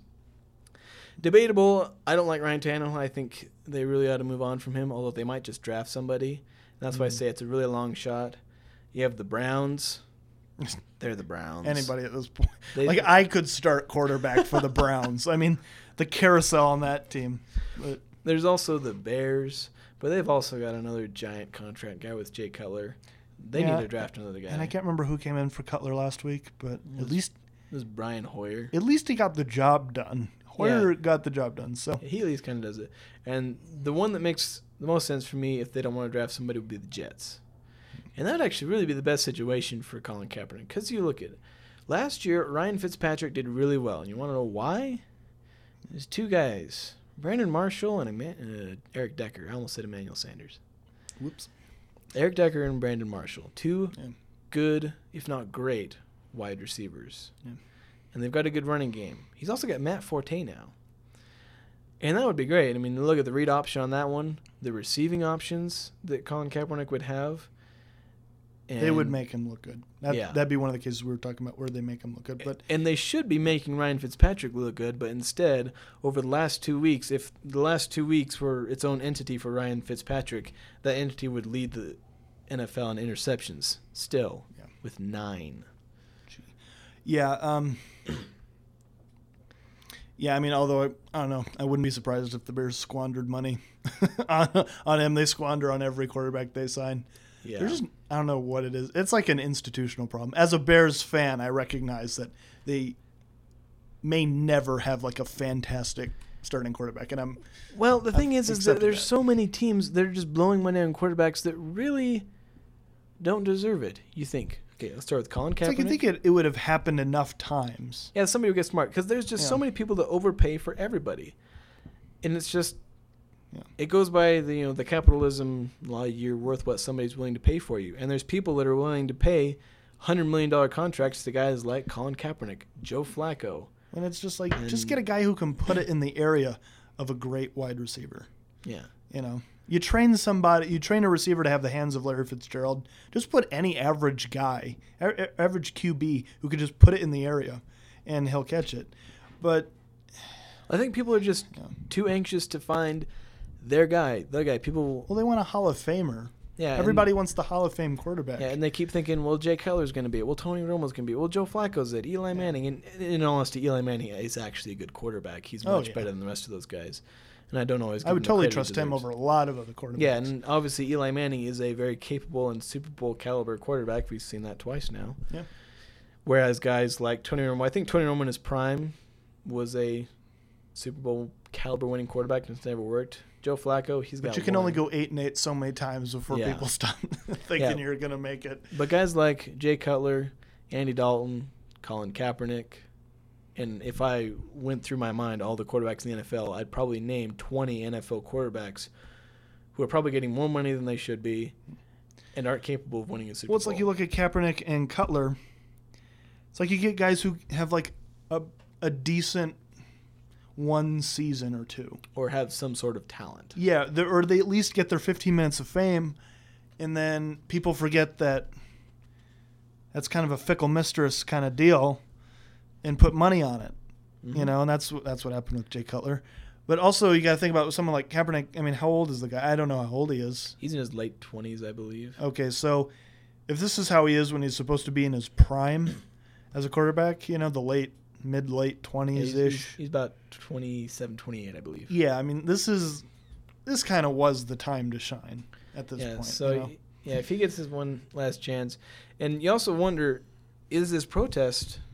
Debatable. I don't like Ryan Tannehill. I think they really ought to move on from him, although they might just draft somebody. That's why I say it's a really long shot. You have the Browns. They're the Browns. anybody at this point. They- Like, I could start quarterback for the Browns. I mean, the carousel on that team. But There's also the Bears, but they've also got another giant contract guy with Jay Cutler. They Yeah, need to draft another guy. and I can't remember who came in for Cutler last week, but at least This is Brian Hoyer. he got the job done. Hoyer got the job done. So He at least kind of does it. And the one that makes the most sense for me, if they don't want to draft somebody, would be the Jets. And that would actually really be the best situation for Colin Kaepernick. Because you look at it. Last year, Ryan Fitzpatrick did really well. And you want to know why? There's two guys, Brandon Marshall and Eric Decker. I almost said Emmanuel Sanders. whoops. Eric Decker and Brandon Marshall. Two Yeah. good, if not great, wide receivers. Yeah. And they've got a good running game. He's also got Matt Forte now. And that would be great. I mean, look at the read option on that one, the receiving options that Colin Kaepernick would have. They would And- make him look good. Yeah. That'd be one of the cases we were talking about where they make him look good. But And they should be making Ryan Fitzpatrick look good, but instead, over the last 2 weeks, if the last 2 weeks were its own entity for Ryan Fitzpatrick, that entity would lead the NFL in interceptions still, Yeah. with 9. yeah, yeah. I mean, although I don't know, I wouldn't be surprised if the Bears squandered money on him. They squander on every quarterback they sign. Yeah. They're just, I don't know what it is. It's like an institutional problem. As a Bears fan, I recognize that they may never have like a fantastic starting quarterback, and I'm Well, the thing is that accepted there's that. so many teams that are just blowing money on quarterbacks that really don't deserve it. You think? Okay, let's start with Colin it's like I Kaepernick. think it would have happened enough times. Yeah, somebody who gets smart, because there's just so Yeah. many people that overpay for everybody, and it's just Yeah. it goes by the capitalism law. You're worth what somebody's willing to pay for you, and there's people that are willing to pay $100 million contracts to guys like Colin Kaepernick, Joe Flacco. And it's just like, just And- get a guy who can put it in the area of a great wide receiver. Yeah, You know, you train a receiver to have the hands of Larry Fitzgerald. Just put any average guy, average QB, who could just put it in the area, and he'll catch it. But I think people are just Yeah. too anxious to find their guy. People, well, they want a Hall of Famer. yeah, Everybody wants the Hall of Fame quarterback. Yeah, and they keep thinking, well, Jay Cutler's going to be it. Well, Tony Romo's going to be it. Well, Joe Flacco's it. Eli Manning. And in all honesty, Eli Manning is actually a good quarterback. He's Oh, much yeah. better than the rest of those guys. And I don't always give I would him the totally credit he trust him deserves. over a lot of other quarterbacks. Yeah, and obviously Eli Manning is a very capable and Super Bowl caliber quarterback. We've seen that twice now. Yeah. Whereas guys like Tony Romo, I think Tony Romo in his prime was a Super Bowl caliber winning quarterback and it's never worked. Joe Flacco, he's got But you can only one. go 8-8 so many times before Yeah. people stop thinking Yeah. you're going to make it. But guys like Jay Cutler, Andy Dalton, Colin Kaepernick, and if I went through my mind all the quarterbacks in the NFL, I'd probably name 20 NFL quarterbacks who are probably getting more money than they should be and aren't capable of winning a Super Bowl. Well, it's like you look at Kaepernick and Cutler. It's like you get guys who have like a decent one season or two. or have some sort of talent. Yeah, or they at least get their 15 minutes of fame, and then people forget that that's kind of a fickle mistress kind of deal, and put money on it. You know, and that's what happened with Jay Cutler. But also, you got to think about someone like Kaepernick. I mean, how old is the guy? I don't know how old he is. He's in his late 20s, I believe. Okay, so if this is how he is when he's supposed to be in his prime as a quarterback, you know, the mid-late 20s ish. He's about 27, 28, I believe. Yeah, I mean, this kind of was the time to shine at this Yeah, point. so you know? if he gets his one last chance. And you also wonder, is this protest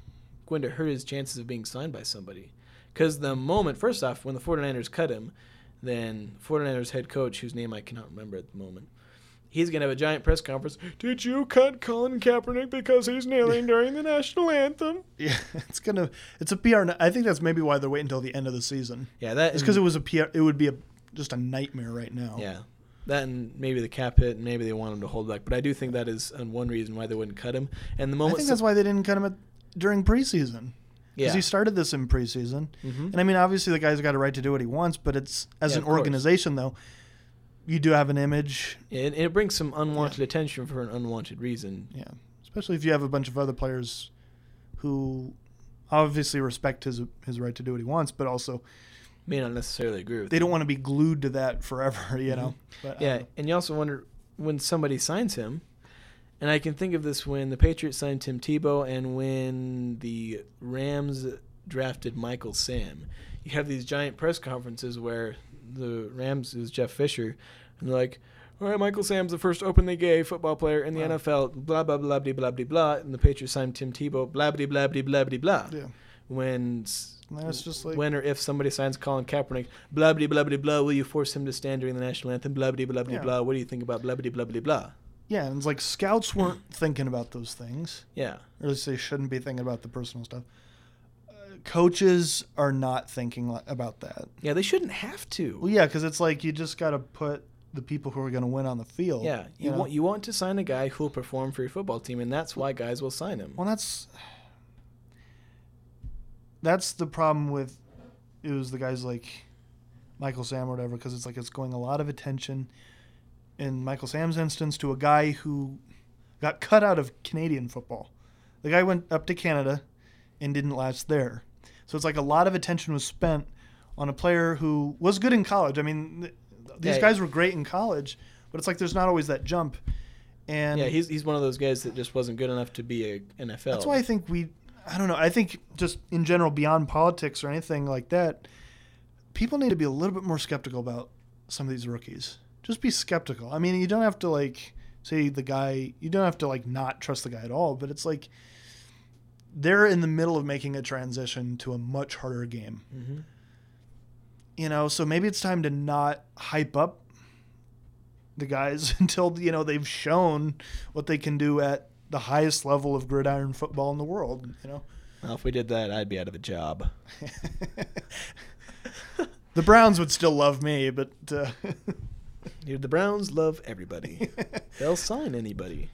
going to hurt his chances of being signed by somebody. Because the moment, first off, when the 49ers cut him, then 49ers head coach, whose name I cannot remember at the moment, he's going to have a giant press conference. Did you cut Colin Kaepernick because he's kneeling during the national anthem? Yeah, it's a PR. I think that's maybe why they're waiting until the end of the season. Yeah, that it's because it was a PR. It would be just a nightmare right now. Yeah, that and maybe the cap hit, and maybe they want him to hold back. But I do think that is one reason why they wouldn't cut him. And the moment I think that's why they didn't cut him during preseason. Because yeah. he started this in preseason. Mm-hmm. And I mean, obviously the guy's got a right to do what he wants, but it's as an organization, though, you do have an image. Yeah, it brings some unwanted attention for an unwanted reason. Yeah, especially if you have a bunch of other players who obviously respect his right to do what he wants, but also may not necessarily agree with they don't want to be glued to that forever, you know? But, yeah, and you also wonder when somebody signs him, and I can think of this when the Patriots signed Tim Tebow and when the Rams drafted Michael Sam. You have these giant press conferences where the Rams is Jeff Fisher, and they're like, all right, Michael Sam's the first openly gay football player in the NFL, blah, blah, blah, blah, blah, blah, blah, and the Patriots signed Tim Tebow, blah, blah, blah, blah, blah, blah. Yeah. When it's just like, when or if somebody signs Colin Kaepernick, blah, blah, blah, blah, blah, will you force him to stand during the national anthem, blah, blah, blah, blah, blah, what do you think about blah, blah, blah, blah, blah? Yeah, and it's like scouts weren't thinking about those things. Yeah. Or at least they shouldn't be thinking about the personal stuff. Coaches are not thinking about that. Yeah, they shouldn't have to. Well, yeah, because it's like you just got to put the people who are going to win on the field. Yeah, you want to sign a guy who will perform for your football team, and that's why guys will sign him. Well, that's the problem with it was the guys like Michael Sam or whatever, because it's like it's going a lot of attention in Michael Sam's instance to a guy who got cut out of Canadian football. The guy went up to Canada and didn't last there. So it's like a lot of attention was spent on a player who was good in college. I mean, these guys were great in college, but it's like there's not always that jump. And yeah, he's one of those guys that just wasn't good enough to be a NFL. That's why I think I don't know, I think just in general, beyond politics or anything like that, people need to be a little bit more skeptical about some of these rookies. Just be skeptical. I mean, you don't have to say the guy, you don't have to not trust the guy at all, but it's like they're in the middle of making a transition to a much harder game. Mm-hmm. You know, so maybe it's time to not hype up the guys until, they've shown what they can do at the highest level of gridiron football in the world, Well, if we did that, I'd be out of a job. The Browns would still love me, but... Dude, the Browns love everybody. They'll sign anybody.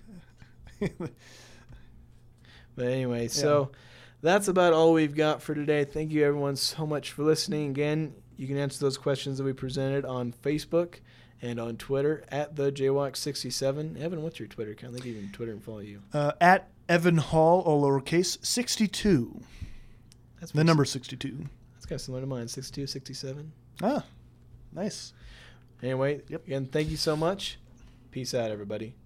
But anyway, so that's about all we've got for today. Thank you, everyone, so much for listening. Again, you can answer those questions that we presented on Facebook and on Twitter at the JWalk67. Evan, what's your Twitter account? They can even Twitter and follow you. At Evan Hall, all lowercase, 62. That's the number 62. That's kind of similar to mine, 62, 67. Ah, nice. Anyway, again, thank you so much. Peace out, everybody.